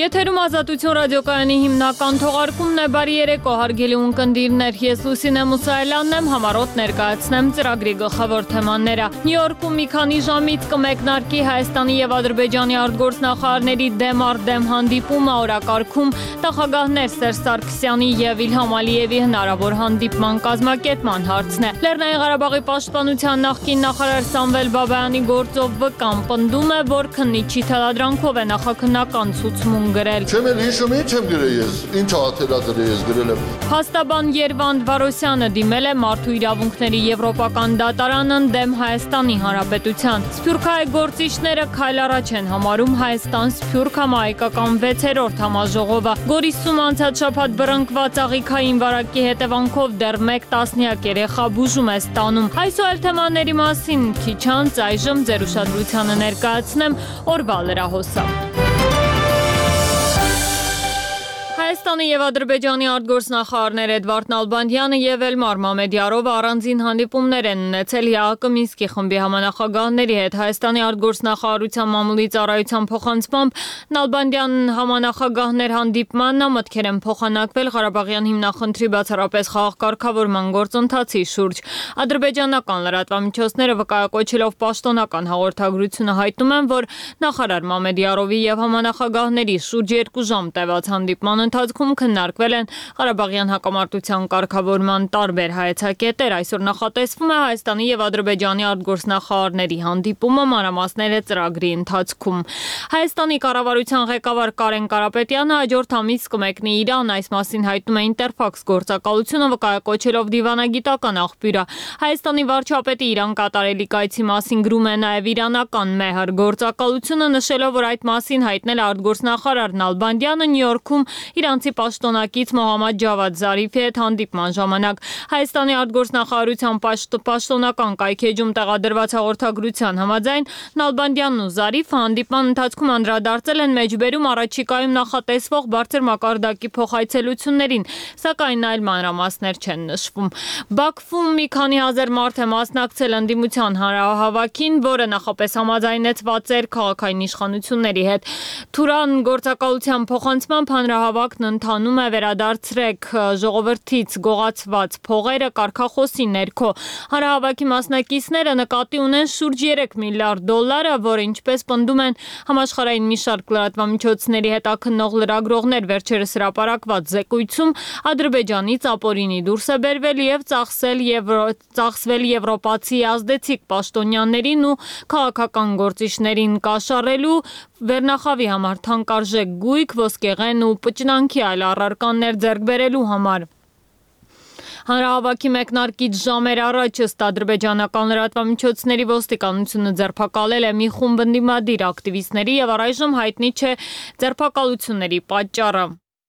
Եթերում Ազատություն ռադիոկայանի հիմնական թողարկումն է, բարի երեկո հարգելի ունկնդիրներ, ես Լուսինե Մուսայելյանն եմ, համառոտ ներկայացնեմ ծրագրի գլխավոր թեմաները։ Նյու Յորքում մի քանի ժամից կմեկնարկի Հայաստանի եւ Ադրբեջանի արտգործնախարարների դեմ առ դեմ հանդիպումը, օրակարգում նախագահներ Սերժ Սարգսյանի եւ Իլհամ Ալիևի հնարավոր հանդիպման կազմակերպման հարցն է։ Լեռնային Ղարաբաղի պաշտպանության նախկին նախարար Սամվել Բաբայանի գործով վկան պնդում է, որ քննիչի թելադրանքով է նախաքննական ցուցմուն գրել։ Չեմ էլ հիշում ինչ եմ գրել ես, ինչ աթելադրել ես գրել եմ։ Փաստաբան Երվանդ Վարոսյանը դիմել է Մարդու իրավունքների եվրոպական դատարանն դեմ Հայաստանի Հանրապետության։ Սփյուռքահայ գործիչները քայլ առաջ են համարում Հայաստան-Սփյուռք համահայկական 6-րդ համաժողովը։ Գորիսում անցած շաբաթ բռնկված աղիքային վարակի հետևանքով դեռ 1 տասնյակ երեխա բուժում է ստանում։ Այս ու այլ թեմաների մասին քիչ անց այժմ ձեր ուշադրությանը ներկայացնեմ օրվա լրահոսը։ Հայաստանի եւ Ադրբեջանի արտգործնախարարներ Էդվարդ Նալբանդյանը եւ Էլմար Մամեդյարովը առանձին հանդիպումներ են ունեցել ՀԱԿ Մինսկի խմբի համանախագահների հետ։ Հայաստանի արտգործնախարարության մամուլի ծառայության փոխանցմամբ Նալբանդյանն համանախագահներ հանդիպմանն մտքեր են փոխանակվել Ղարաբաղյան հիմնախնդրի բացառապես խաղաղ-կարգավորման գործընթացի շուրջ։ Ադրբեջանական լրատվամիջոցները վկայակոչելով պաշտոնական հաղորդագրությունը հայտնում են, որ նախարար Մամեդյարովի եւ համանախագահների շուրջ 2 ժամ տևած հանդիպման ընթացքում քննարկվել են Ղարաբաղյան հակամարտության կարգավորման տարբեր հայեցակետեր։ Այսօր նախատեսվում է Հայաստանի եւ Ադրբեջանի արտգործնախարարների հանդիպումը, մանրամասները ծրագրի ընթացքում։ Հայաստանի կառավարության ղեկավար Կարեն Կարապետյանը հաջորդ ամիս կմեկնի Իրան, այս մասին հայտնում է Ինտերֆաքս գործակալությունը վկայակոչելով դիվանագիտական աղբյուրը։ Հայաստանի վարչապետի Իրան կատարելի կայցի մասին գրում է նաեւ իրանական Մեհր գործակալությունը, նշելով, որ այդ մասին հայտնել է արտգործնախարար Նալբանդյանը Նյու Յորքում իրանցի պաշտոնակից Մոհամմադ Ջավադ Զարիֆի հետ հանդիպման ժամանակ։ Հայաստանի արտգործնախարարության պաշտոնական կայքեջում տեղադրված հաղորդագրության համաձայն Նալբանդյանն ու Զարիֆը հանդիպման ընթացքում անդրադարձել են մեջբերում առաջիկայում նախատեսվող բարձր մակարդակի փոխայցելություններին, սակայն այլ մանրամասներ չեն նշվում։ Բաքվում մի քանի հազար մարդ է մասնակցել ընդդիմության հանրահավաքին, որը նախապես համաձայնեցված էր քաղաքային իշխանությունների հետ։ Թուրան գործակալության փոխանցմամբ հանրահավաքն ընթանում է վերադարձրեք ժողովրդից գողացված փողերը կարգախոսի ներքո։ Հանրահավաքի մասնակիցները նկատի ունեն շուրջ 3 միլիարդ դոլարը, որը ինչպես պնդում են համաշխարհային մի շարք լրատվամիջոցների հետաքննող լրագրողներ վերջերս հրապարակված զեկույցում, Ադրբեջանից ապօրինի դուրս է բերվել եւ ծախսվել եվրոպացի ազդեցիկ պաշտոնյաներին ու քաղաքական գործիչներին կաշառելու վերնախավի համար թանկարժեք գույք, ոսկեղեն ու պճնանքի այլ առարկաներ ձեռք բերելու համար։ Հանրահավաքի մեկնարկից ժամեր առաջ ըստ ադրբեջանական լրատվամիջոցների ոստիկանությունը ձերբակալել է մի խումբ ընդդիմադիր ակտիվիստների եւ առայժմ հայտնի չէ ձերբակալությունների պատճառը։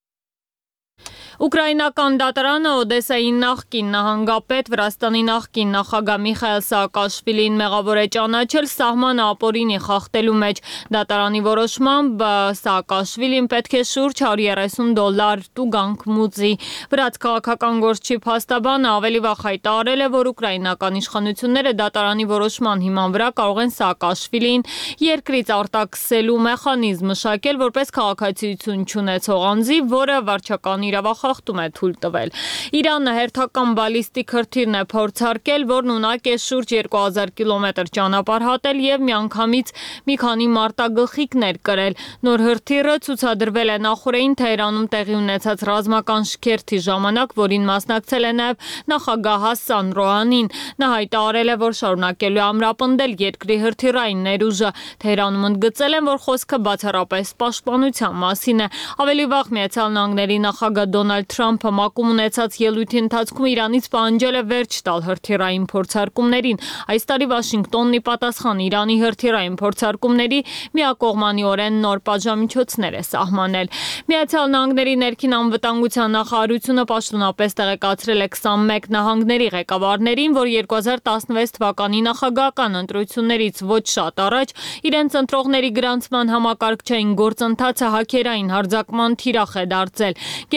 Ուկրաինական դատարանը Օդեսայի նախկին նահանգապետ, Վրաստանի նախկին նախագահ Միխայել Սաակաշվիլին մեղավոր է ճանաչել սահմանը ապօրինի խախտելու մեջ։ Դատարանի որոշմամբ Սաակաշվիլին պետք է շուրջ $130 տուգանք մուծի։ Վրաց քաղաքական գործչի փաստաբանը ավելի վաղ հայտարարել է, որ ուկրաինական իշխանությունները դատարանի որոշման հիման վրա կարող են Սաակաշվիլին երկրից արտաքսելու մեխանիզմ մշակել որպես քաղաքացիություն չունեցող անձի, որը վարչական իրավախախտում է թույլ տվել։ Իրանը հերթական բալիստիկ հրթիռն է փորձարկել, որն ունակ է շուրջ 2000 կիլոմետր ճանապարհ հատել եւ միանգամից մի քանի մարտագլխիկներ կրել։ Նոր հրթիռը ցուցադրվել է նախորդին Թեհրանում տեղի ունեցած ռազմական շքերթի ժամանակ, որին մասնակցել է նաեւ նախագահ Հասան Ռոհանին։ Նա հայտարարել է, որ շարունակելու է ամրապնդել երկրի հրթիռային ներուժը։ Թեհրանում ընդգծել են, որ խոսքը բացառապես պաշտպանության մասին է։ Ավելի վաղ Միացյալ Նահանգների նախագահ Դոնալդ Թրամփը մակում ունեցած ելույթի ընթացքում Իրանից պահանջել է վերջ տալ հրթիռային փորձարկումներին։ Այս տարի Վաշինգտոնն ի պատասխան Իրանի հրթիռային փորձարկումների միակողմանիորեն նոր պատժամիջոցներ է սահմանել։ Միացյալ Նահանգների ներքին անվտանգության նախարարությունը պաշտոնապես տեղեկացրել է 21 նահանգների ղեկավարներին, որ 2016 թվականի նախագահական ընտրություններից ոչ շատ առաջ իրենց ընտրողների գրանցման համակարգչային գործընթացը հաքերային հարձակման թիրախ է դարձել։ Գերատեսչության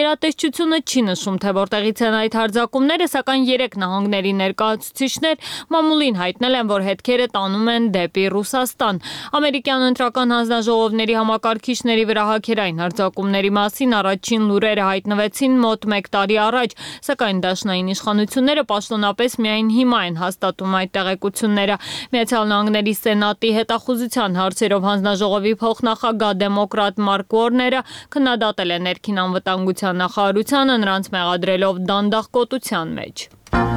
Գերատեսչությունը չի նշում, թե որտեղից են այդ հարձակումները, սակայն 3 նահանգների ներկայացուցիչներ մամուլին հայտնել են, որ հետքերը տանում են դեպի Ռուսաստան։ Ամերիկյան ընտրական հանձնաժողովների համակարգիչների վրա հաքերային հարձակումների մասին առաջին լուրերը հայտնվեցին մոտ 1 տարի առաջ, սակայն դաշնային իշխանությունները պաշտոնապես միայն հիմա են հաստատում այդ տեղեկությունները։ Միացյալ Նահանգների Սենատի հետախուզության հարցերով հանձնաժողովի փոխնախագահ դեմոկրատ Մարկ Ուորները քննադատել է ներքին անվտանգության նախարարությանը, նրանց մեղադրելով դանդաղկոտության մեջ։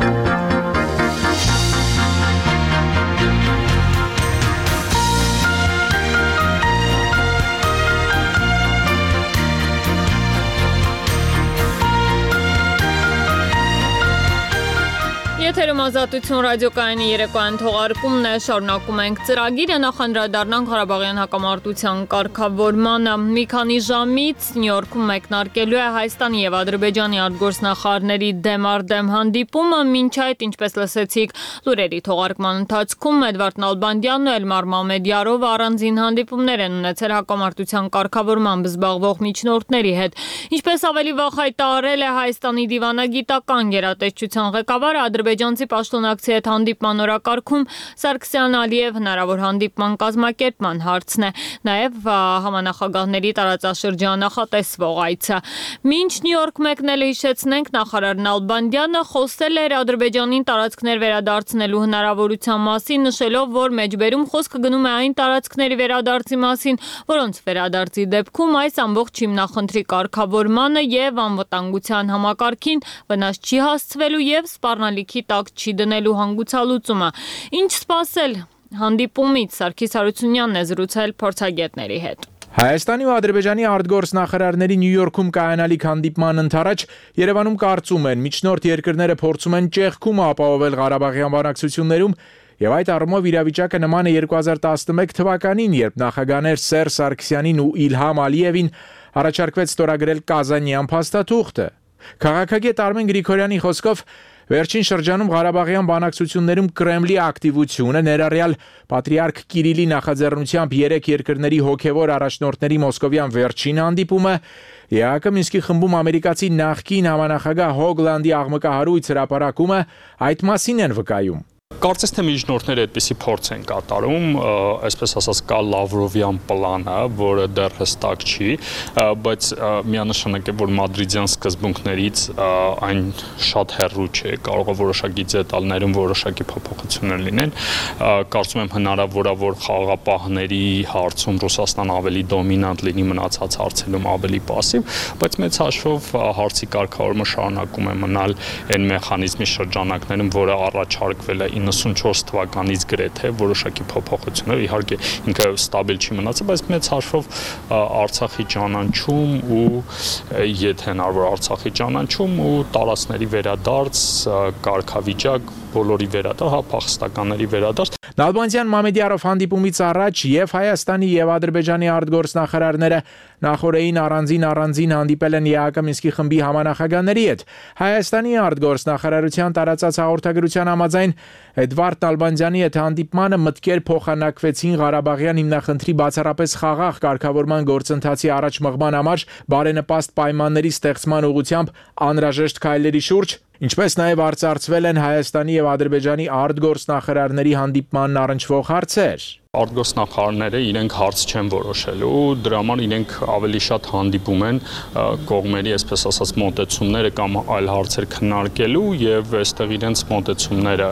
Եթերում Ազատություն ռադիոկայանի երեկոյան թողարկումն է, շարունակում ենք ծրագիրը, նախ անդրադառնանք Ղարաբաղյան հակամարտության կարգավորմանը։ Մի քանի ժամից Նյու Յորքում մեկնարկելու է Հայաստանի եւ Ադրբեջանի արտգործնախարարների դեմ հանդիպումը, մինչ այդ, ինչպես լսեցիք լուրերի թողարկման ընթացքում, Էդվարդ Նալբանդյանն ու Էլմար Մամեդյարովը առանձին հանդիպումներ են ունեցել հակամարտության կարգավորմամբ զբաղվող միջնորդների հետ։ Ինչպես ավելի վաղ հայտարարել է Հայաստանի դիվանագիտական գերատեսչության ղեկավարը, ադրբեջանցի պաշտոնակցի հետ հանդիպման օրակարգում Սարգսյան-Ալիև հնարավոր հանդիպման կազմակերպման հարցն է, նաև համանախագահների տարածաշրջան նախատեսվող այցը։ Մինչ Նյու Յորք մեկնելը հիշեցնենք, նախարար Նալբանդյանը խոսել էր Ադրբեջանին տարածքներ վերադարձնելու հնարավորության մասին, նշելով, որ մեջբերում խոսքը գնում է այն տարածքների վերադարձի մասին, որոնց վերադարձի դեպքում այս ամբողջ հիմնախնդրի կարգավորմանը եւ անվտանգության համակարգին վնաս չի հասցվելու եւ սպառնալիքի տակ չի դնելու հանգուցալուծումը։ Ինչ սպասել հանդիպումից Սարգիս Հարությունյանն է զրուցել փորձագետների հետ։ Հայաստանի ու Ադրբեջանի արտգործնախարարների Նյու Յորքում կայանալիք հանդիպման ընթരാճ Երևանում կարծում են միջնորդ երկրները փորձում են ճեղքում ապահովել Ղարաբաղյան բանակցություններում եւ այդ առումով իրավիճակը նման է 2011 թվականին, երբ նախագահներ Սերժ Սարգսյանին ու Իլհամ Ալիևին առաջարկվեց ստորագրել Կազանյան փաստաթուղթը։ Քաղաքագետ Արմեն Գրիգորյանի խոսքով վերջին շրջանում Ղարաբաղյան բանակցություններում Կրեմլի ակտիվությունը, ներառյալ Պատրիարք Կիրիլի նախաձեռնությամբ 3 երկրների հոգևոր առաջնորդների մոսկովյան վերջին հանդիպումը, ԵԱՀԿ Մինսկի խմբում ամերիկացի նախկին համանախագահ Հոգլանդի աղմկահարույց հրապարակումը այդ մասին են վկայում։ Կարծես թե միջնորդները այդպիսի փորձ են կատարում, այսպես ասած կա Լավրովյան պլանը, որը դեռ հստակ չի, բայց միանշանակ է, որ մադրիդյան սկզբունքներից այն շատ հեռու չէ, կարող է որոշակի դետալներում որոշակի փոփոխություններ լինեն։ Կարծում եմ հնարավոր է, որ խաղաղապահների հարցում Ռուսաստան ավելի դոմինանտ լինի, մնացած հարցերում ավելի պասիվ, բայց մեծ հաշվով հարցի կարգավորումը շարունակում է մնալ այն մեխանիզմի շրջանակներում, որը առաջարկվել է 94 թվականից գրեթե որոշակի փոփոխություններ, իհարկե ինքը ստաբիլ չի մնացել, բայց մեծ հաշվով Արցախի ճանաչում ու եթե հնարավոր Արցախի ճանաչում ու տարածքների վերադարձ, կարգավիճակ, բոլորի վերադարձ, փախստականների վերադարձ։ Նալբանդյան Մամեդյարով հանդիպումից առաջ եւ Հայաստանի եւ Ադրբեջանի արտգործնախարարները նախորդին առանձին հանդիպել են ԵԱՀԿ Մինսկի խմբի համանախագահների հետ։ Հայաստանի արտգործնախարարության տարածած հաղորդագրության համաձայն Էդվարդ Նալբանդյանի հետ հանդիպմանը մտքեր փոխանակվեցին Ղարաբաղյան հիմնախնդրի բացառապես խաղաղ կարգավորման գործընթացի առաջ մղման համար բարենպաստ պայմանների ստեղծման ուղղությամբ անհրաժեշտ քայլերի շուրջ, ինչպես նաև արծարծվել են Հայաստանի եւ Ադրբեջանի արտգործնախարարների հանդիպմանն առնչվող հարցեր։ Արտգործնախարարները իրենք հարց չեն որոշելու, դրա համար իրենք ավելի շատ հանդիպում են կողմերի, այսպես ասած, մոտեցումները կամ այլ հարցեր քննարկելու եւ այստեղ իրենց մոտեցումները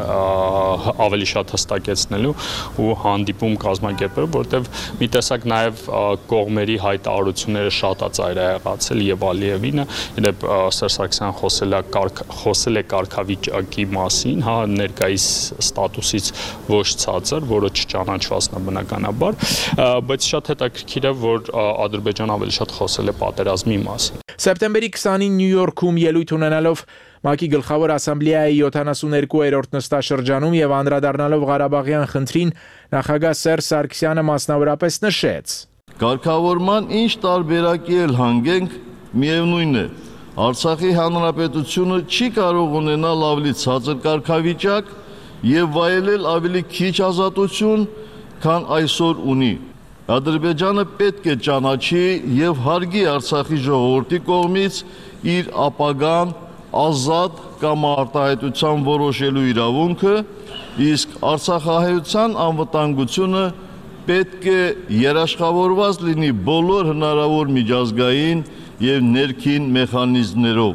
ավելի շատ հստակեցնելու ու հանդիպում կազմակերպելու, որտեղ մի տեսակ նաեւ կողմերի հայտարարությունները շատ է ծայրահեղացել եւ Ալիևինը, իդեպ Սերժ Սարգսյանը խոսել է կարգավիճակի մասին, հա, ներկայիս ստատուսից ոչ ցածր, որը չճանաչված բնականաբար, բայց շատ հետաքրքիր է, որ Ադրբեջանը ավելի շատ խոսել է պատերազմի մասին։ Սեպտեմբերի 20-ին Նյու Յորքում ելույթ ունենալով ՄԱԿ-ի գլխավոր ասամբլեայի 72-րդ նստաշրջանում եւ անդրադառնալով Ղարաբաղյան խնդրին, նախագահ Սերժ Սարգսյանը մասնավորապես նշեց. Կարգավորման ինչ տարբերակի էլ հանգենք, միևնույն է, Արցախի հանրապետությունը չի կարող ունենալ ավելի ցածր կարգավիճակ եւ վայելել ավելի քիչ ազատություն, քան այսօր ունի։ Ադրբեջանը պետք է ճանաչի եւ հարգի Արցախի ժողովրդի կողմից իր ապագան ազատ կամ արտահայտության որոշելու իրավունքը, իսկ Արցախահայության անվտանգությունը պետք է երաշխավորված լինի բոլոր հնարավոր միջազգային եւ ներքին մեխանիզմներով։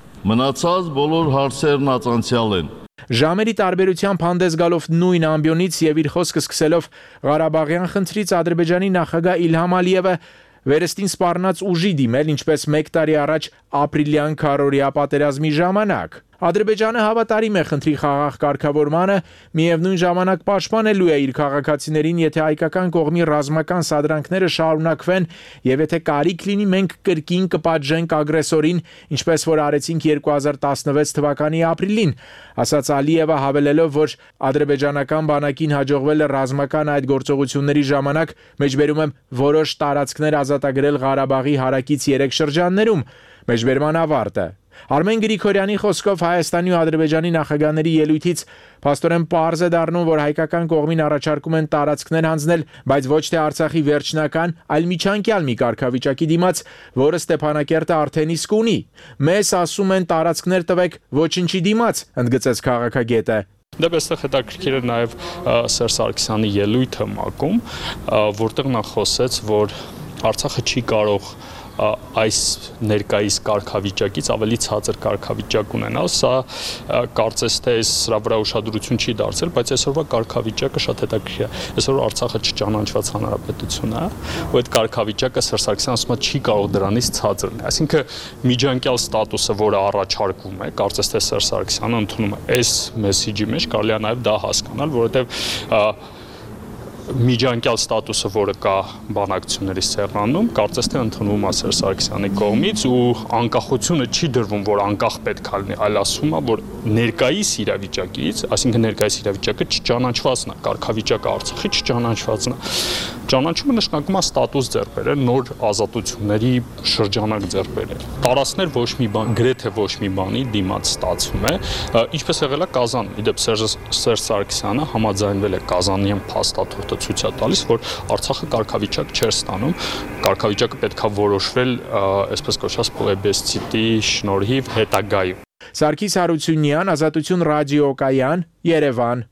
Մնացած բոլոր հարցերն անցյալ են։ Ժամերի տարբերությամբ հանդես գալով նույն ամբիոնից եւ իր խոսքը սկսելով Ղարաբաղյան խնդրից Ադրբեջանի նախագահ Իլհամ Ալիևը վերստին սպառնաց ուժի դիմել, ինչպես 1 տարի առաջ ապրիլյան քարորիա պատերազմի ժամանակ։ Ադրբեջանը հավատարիմ է խնդրի խաղաղ կարգավորմանը, միևնույն ժամանակ պաշտպանելու է իր քաղաքացիներին, եթե հայկական կողմի ռազմական սադրանքները շարունակվեն եւ եթե կարիք լինի մենք կրկին կպատժենք ագրեսորին, ինչպես որ արեցինք 2016 թվականի ապրիլին, ասաց Ալիևը, հավելելով, որ ադրբեջանական բանակին հաջողվել է ռազմական այդ գործողությունների ժամանակ մեջբերում եմ որոշ տարածքներ ազատագրել Ղարաբաղի հարակից 3 շրջաններում։ Մեջբերման ավարտը։ Արմեն Գրիգորյանի խոսքով Հայաստանի ու Ադրբեջանի նախագահների ելույթից փաստորեն պարզ է դառնում, որ հայկական կողմին առաջարկում են տարածքներ հանձնել, բայց ոչ թե Արցախի վերջնական, այլ միջանկյալ մի կարգավիճակի դիմաց, որը Ստեփանակերտը արդեն իսկ ունի։ Մեզ ասում են տարածքներ տվեք ոչինչի դիմաց, ընդգծեց քաղաքագետը։ Դե այստեղ հետաքրքիր է նաև Սերժ Սարգսյանի ելույթը ՄԱԿ-ում, որտեղ նա խոսեց, որ Արցախը չի կարող այս ներկայիս կարգավիճակից ավելի ցածր կարգավիճակ ունենալ, սա կարծես թե սրա վրա ուշադրություն չի դարձել, բայց այսօրվա կարգավիճակը շատ հետաքրքիր է։ Այսօր Արցախը չճանաչված հանրապետություն է, ու այդ կարգավիճակը Սերժ Սարգսյանը ասում է չի կարող դրանից ցածր լինել։ Այսինքն միջանկյալ ստատուսը, որը առաջարկվում է, կարծես թե Սերժ Սարգսյանը ընդունում է այս մեսիջի մեջ, կարելի է նաև դա հասկանալ, որովհետև միջանկյալ ստատուսը, որը կա բանակցությունների սեղանում, կարծես թե ընդունվում է Սերժ Սարգսյանի կողմից ու անկախությունը չի դրվում, որ անկախ պետք է լինի, այլ ասում է, որ ներկայիս իրավիճակից, այսինքն ներկայիս իրավիճակը չճանաչվածն է, կարգավիճակը Արցախի չճանաչվածն է։ Ճանաչումը նշանակում է ստատուս ձեռք բերել, նոր ազատությունների շրջանակ ձեռք բերել։ Տարածքներ ոչ մի բան, գրեթե ոչ մի բանի դիմաց ստացվում է, ինչպես եղել է Կազանում։ Իդեպ Սերժ Սարգսյանը համաձայնվել է Կազանյան փաստաթուղթը ցույց է տալիս, որ Արցախը կարգավիճակ չէր ստանում, կարգավիճակը պետք է որոշվել, այսպես կոչված պլեբեսցիտի շնորհիվ հետագայում։ Սարգիս Հարությունյան, Ազատություն ռադիոկայան, Երևան։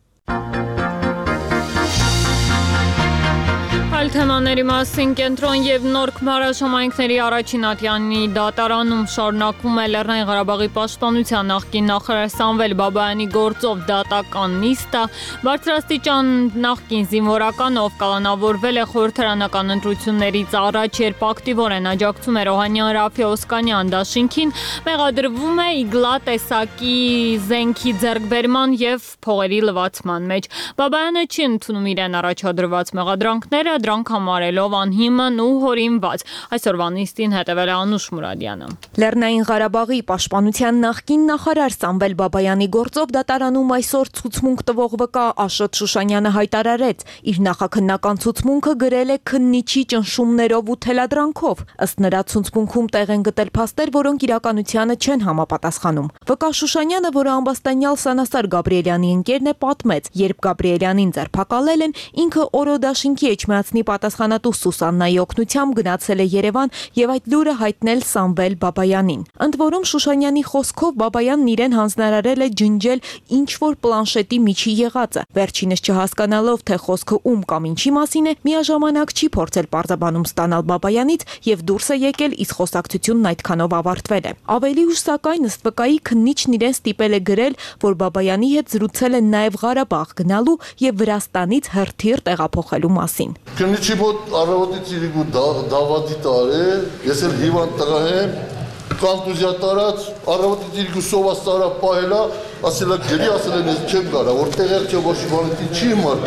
Այլ թեմաների մասին կենտրոն եւ Նորք Մարաշամայնքների առաջին ատյանի դատարանում շարունակվում է Լեռնային Ղարաբաղի պաշտպանության նախկին նախարար Սամվել Բաբայանի գործով դատական նիստը, բարձրաստիճան նախկին զինվորական, ով կալանավորվել է խորհրդարանական ընտրություններից առաջ, երբ ակտիվորեն աջակցում է Ռոհանյան Ռաֆի Օսկանյան դաշինքին, մեղադրվում է իգլա տեսակի զենքի ձեռքբերման եւ փողերի լվացման մեջ։ Բաբայանը չի ընդունում իրեն առաջադրված մեղադրանքները, դրանք համարելով անհիմն ու հորինված։ Այսօրվա նիստին հետևել է Անուշ Մուրադյանը։ Լեռնային Ղարաբաղի պաշտպանության նախկին նախարար Սամվել Բաբայանի գործով դատարանում այսօր ցուցմունք տվող վկա Աշոտ Շուշանյանը հայտարարեց, իր նախաքննական ցուցմունքը գրել է քննիչի ճնշումներով ու թելադրանքով։ Ըստ նրա ցուցմունքում տեղ են գտել փաստեր, որոնք իրականությանը չեն համապատասխանում։ Վկա Շուշանյանը, որը ամբաստանյալ Սանասար Գաբրիելյանի ընկերն է, պատմեց, երբ Գաբրիելյանին ձերբակալել են, ինքը Օրոդաշինքի Էջմիածնի պատասխանատու Սուսաննայի օգնությամբ գնացել է Երևան եւ այդ լուրը հայտնել Սամվել Բաբայանին։ Ընդ որում Շուշանյանի խոսքով Բաբայանն իրեն հանձնարարել է ջնջել ինչ-որ պլանշետի միջի եղածը։ Վերջինս չհասկանալով, թե խոսքը ում կամ ինչի մասին է, միաժամանակ չի փորձել պարզաբանում ստանալ Բաբայանից եւ դուրս է եկել, իսկ խոսակցությունն այդքանով ավարտվել է։ Ավելի ուշ սակայն ըստ վկայի քննիչն իրեն ստիպել է գրել, որ Բաբայանի հետ զրուցել են նաեւ Ղարաբաղ գնալու եւ Վրաստանից հրթիռ տեղափոխելու մասին։ Քննիչի մոտ առավոտից իրիկու դավադի տարե, ես էլ հիվանդ տղա եմ, կոնտուզիա տարած, առավոտից իրիկու սոված տարա պահելա, ասելա գրի, ասել են ես չեմ կարա, որ տեղեր չէ ոչ իմանետի չի իմար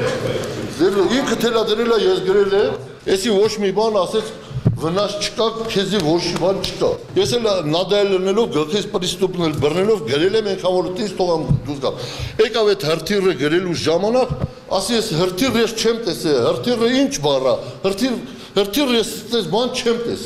գրել։ Ինքը թելադրել է, ես գրել եմ, եսի ոչ մի բան ասեց, վնաս չկա, քեզի ոչ մի բան չկա։ Ես էլ նադայել լնելով, գլխից պրիստուպնել բռնելով, գրել եմ ենքավորուտից թողամ դուս գամ։ Եկավ այդ հրթիռը գրելու ժամանակ, ասի ես հրթիռ ես չեմ տեսել, հրթիռը ինչ բառա, հրթիռ ես այս բան չեմ տեսել։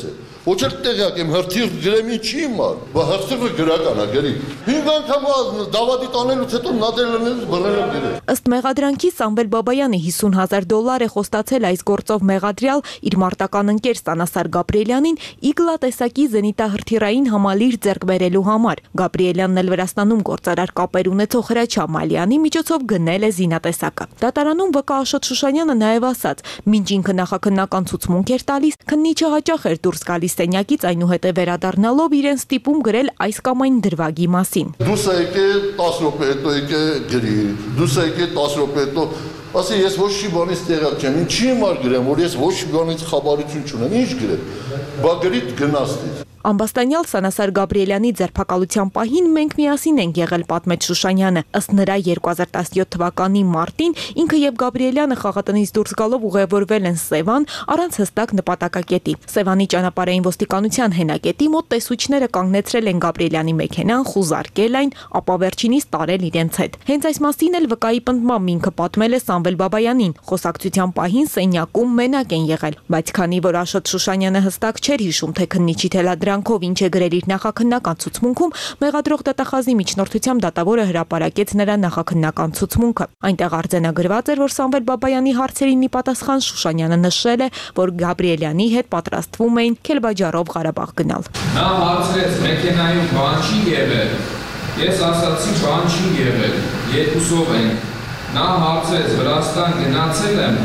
Ոչ էլ տեղյակ եմ հրթիռ գրեմ ինչի մար, բա հրթիռը գրական է գրի։ 5 անգամ դավադի տանելուց հետո նադելներից բռնել եմ գրել։ Ըստ մեղադրանքի Սամվել Բաբայանը $50,000 է խոստացել այս գործով մեղադրյալ իր մարտական ընկեր Սանասար Գաբրիելյանին իգլա տեսակի զենիտահրթիռային համալիր ձեռք բերելու համար։ Գաբրիելյանն էլ Վրաստանում գործարար կապեր ունեցող Հրաչյա Մալյանի միջոցով գնել է զինատեսակը։ Դատարանում ՎԿ Աշոտ Շուշանյանը նաև ասաց, մինչ ինքը նախաքննական ցուցմունք էր տալիս, քննիչը հաճախ էր դուրս գալիս սենյակից, այնուհետև վերադառնալով իրեն ստիպում գրել այս կամ այն դրվագի մասին։ Դուս եկե 10 րոպե հետո եկե գրի, դուս եկե 10 րոպե հետո ասի ես ոչ մի բանից տեղյակ չեմ, ինչի համար գրեմ, որ ես ոչ մի բանից խաբարություն չունեմ, ինչ գրեմ։ Բա գրիտ գնացի։ Ամբաստանյալ Սանասար Գաբրիելյանի ձերբակալության պահին մենք միասին ենք եղել, պատմեց Շուշանյանը։ Ըստ նրա 2017 թվականի մարտին ինքը եւ Գաբրիելյանը խաղատնից դուրս գալով ուղևորվել են Սևան առանց հստակ նպատակակետի։ Սևանի ճանապարհային ոստիկանության հենակետի մոտ տեսուչները կանգնեցրել են Գաբրիելյանի մեքենան, խուզարկել այն, ապա վերջինիս տարել իրենց հետ։ Հենց այս մասին էլ ՎԿ-ի պնդմամբ ինքը պատմել է Սամվել Բաբայանին։ Խոսակցության պահին սենյակում մենակ են եղել, բայց քանի որ Աշոտ Շուշանյանը հստակ չէր հիշում, թե քննիչի թելադրանքով ինչ է գրել իր նախաքննական ցուցմունքում, մեղադրող դատախազի միջնորդությամբ դատավորը հրապարակեց նրա նախաքննական ցուցմունքը։ Այնտեղ արձանագրված էր, որ Սամվել Բաբայանի հարցերին ի պատասխան Շուշանյանը նշել է, որ Գաբրիելյանի հետ պատրաստվում էին Քելբաջարով Ղարաբաղ գնալ։ Նա հարցրեց մեքենայում բան չի եղել։ Ես ասացի բան չի եղել, երկուսով ենք։ Նա հարցրեց Վրաստան գնացել եմ։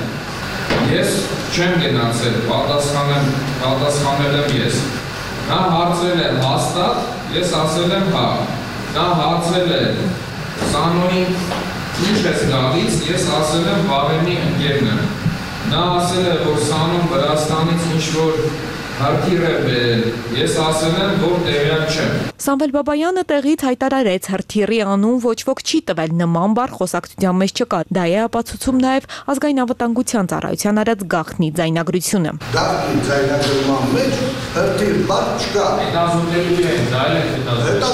Ես չեմ գնացել, պատասխանել եմ ես։ Նա հարցրել է հաստատ, ես ասել եմ հա։ Նա հարցրել է Սանոյին ինչ ես գալիս, ես ասել եմ Վարենի ընկերն եմ։ Նա ասել է, որ Սանոն Վրաստանից ինչ-որ հրթիռ է բերել, ես ասել եմ, որ տեղյակ չեմ։ Սամվել Բաբայանը տեղից հայտարարեց, հրթիռի անուն ոչ ոք չի տվել, նման բառ խոսակցության մեջ չկա։ Դա է ապացուցում նաև ազգային անվտանգության ծառայության արած գաղտնի ձայնագրությունը։ Գաղտնի ձայնագրման մեջ հրթիռ բառ չկա։ Հետազոտելու են, դա էլ է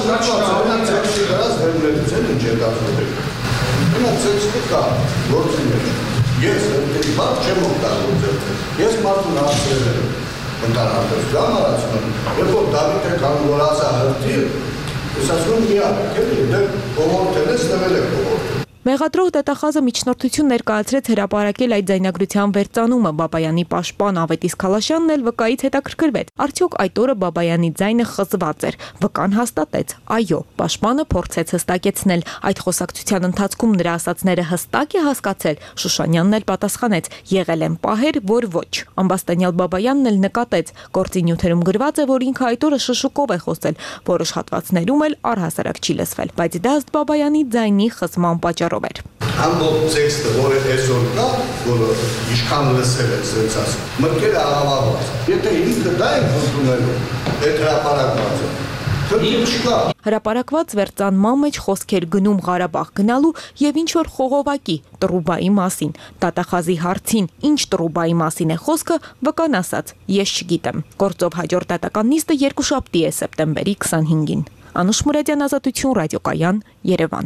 Ես հրթիռ բառ չեմ օգտագործել։ Ես մարդուն հարցրել եմ ընդհանրապես կամ արածում, երբ որ Դավիթը կան որ ասա հրթիռ, ես ասում եմ միակ, դե կողորտել ես տվել եք կողորտել։ Մեղադրող դատախազը միջնորդություն ներկայացրեց հրապարակել այդ ձայնագրության վերծանումը։ Բաբայանի պաշտպան Ավետիս Քալաշյանն էլ ՎԿ-ից հետաքրքրվեց։ Արդյոք այդ օրը Բաբայանի ձայնը խզված էր։ ՎԿ-ն հաստատեց. այո, պաշտպանը փորձեց հստակեցնել այդ խոսակցության ընթացքում նրա ասածները հստակ է հասկացել։ Շուշանյանն էլ պատասխանեց. եղել են պահեր, որ ոչ։ Ամբաստանյալ Բաբայանն էլ նկատեց. գործի նյութերում գրված է, որ ինքը այդ օրը շշուկով է խոսել, որոշ հատվածներում էլ առհասարակ չի լսվել, բայց դա ըստ Բաբայանի ձայնի խզման պատճառով էր։ Ամբողջ տեքստը, որը այսօր կա, որը ինչքան լսել է, ասենց ասում, մտքերը աղավաղված։ Եթե ինքը դա է ընդունելու, այդ հրապարակվածը, թրթիռ չկա։ Հրապարակված վերծանման մեջ խոսք էր գնում Ղարաբաղ գնալու եւ ինչ որ խողովակի Տրուբայի մասին։ Դատախազի հարցին ինչ Տրուբայի մասին է խոսքը, ՎԿ-ն ասաց. ես չգիտեմ։ Գործով հաջորդ դատական նիստը երկուշաբթի է սեպտեմբերի 25-ին։ Անուշ Մուրադյան, Ազատություն, Ռադիոկայան, Երևան։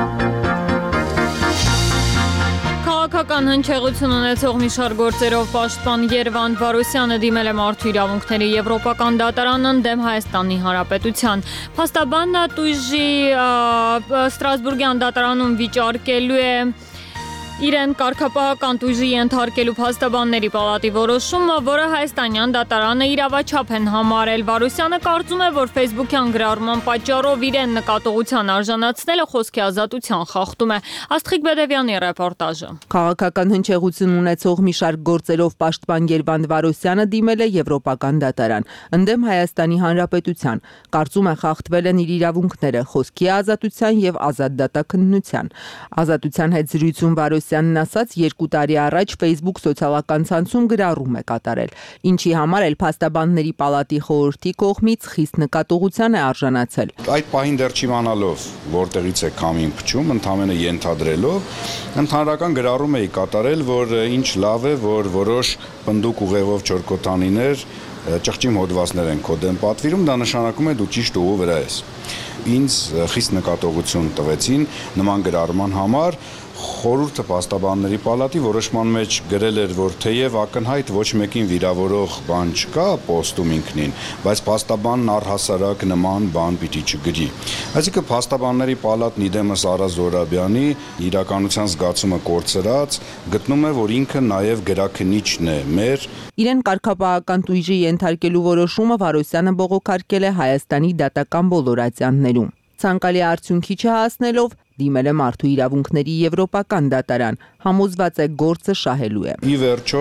Քաղաքական հնչեղություն ունեցող մի շարք գործերով պաշտպան Երվանդ Վարոսյանը դիմել է մարդու իրավունքների եվրոպական դատարանն դեմ Հայաստանի Հանրապետության։ Փաստաբանը տույժի Ստրասբուրգյան դատարանում վիճարկելու է իրեն կարգապահական տույժի ենթարկելու փաստաբանների պալատի որոշումը, որը հայաստանյան դատարանը իրավաչափ են համարել։ Վարոսյանը կարծում է, որ Facebook-յան գրառման պատճառով իրեն նկատողության արժանացնելը խոսքի ազատության խախտում է։ Աստղիկ Բեդևյանի ռեպորտաժը։ Քաղաքական հնչեղություն ունեցող մի շարք գործերով պաշտպան Երվանդ Վարոսյանը դիմել է եվրոպական դատարան ընդդեմ Հայաստանի Հանրապետության։ Կարծում է խախտվել են իր իրավունքները խոսքի ազատության եւ ազատ դատաքննության։ Ազատության հետ զրույցում Վարոսյանն ասաց 2 տարի առաջ Facebook սոցիալական ցանցում գրառում է կատարել, ինչի համար էլ փաստաբանների պալատի խորհրդի կողմից խիստ նկատողության է արժանացել։ Այդ պահին դեռ չիմանալով որտեղից է քամին փչում, ընդհանրապես ենթադրելով, ընդհանրական գրառում էի կատարել, որ ինչ լավ է, որ որոշ պնդուկ ուղեղով չորքոտանիներ ճղճիմ հոդվածներ են քո դեմ պատվիրում, դա նշանակում է դու ճիշտ ուղու վրա ես։ Ինձ խիստ նկատողություն տվեցին նման գրառման համար, խորհուրդը փաստաբանների պալատի որոշման մեջ գրել էր, որ թեև ակնհայտ ոչ մեկին վիրավորող բան չկա պոստում ինքնին, բայց փաստաբանն առհասարակ նման բան պիտի չգրի։ Այսինքն փաստաբանների պալատն իդեմս Արա Զորաբյանի իրականության զգացումը կորցրած գտնում է, որ ինքը նաև գրաքննիչն է մեր Իրեն կարգապահական տույժի ենթարկելու որոշումը Վարոսյանը բողոքարկել է Հայաստանի դատական բոլոր ատյաններում։ Ցանկալի արդյունքի չհասնելով դիմել է Մարդու իրավունքների եվրոպական դատարան, համոզված է գործը շահելու է։ Ի վերջո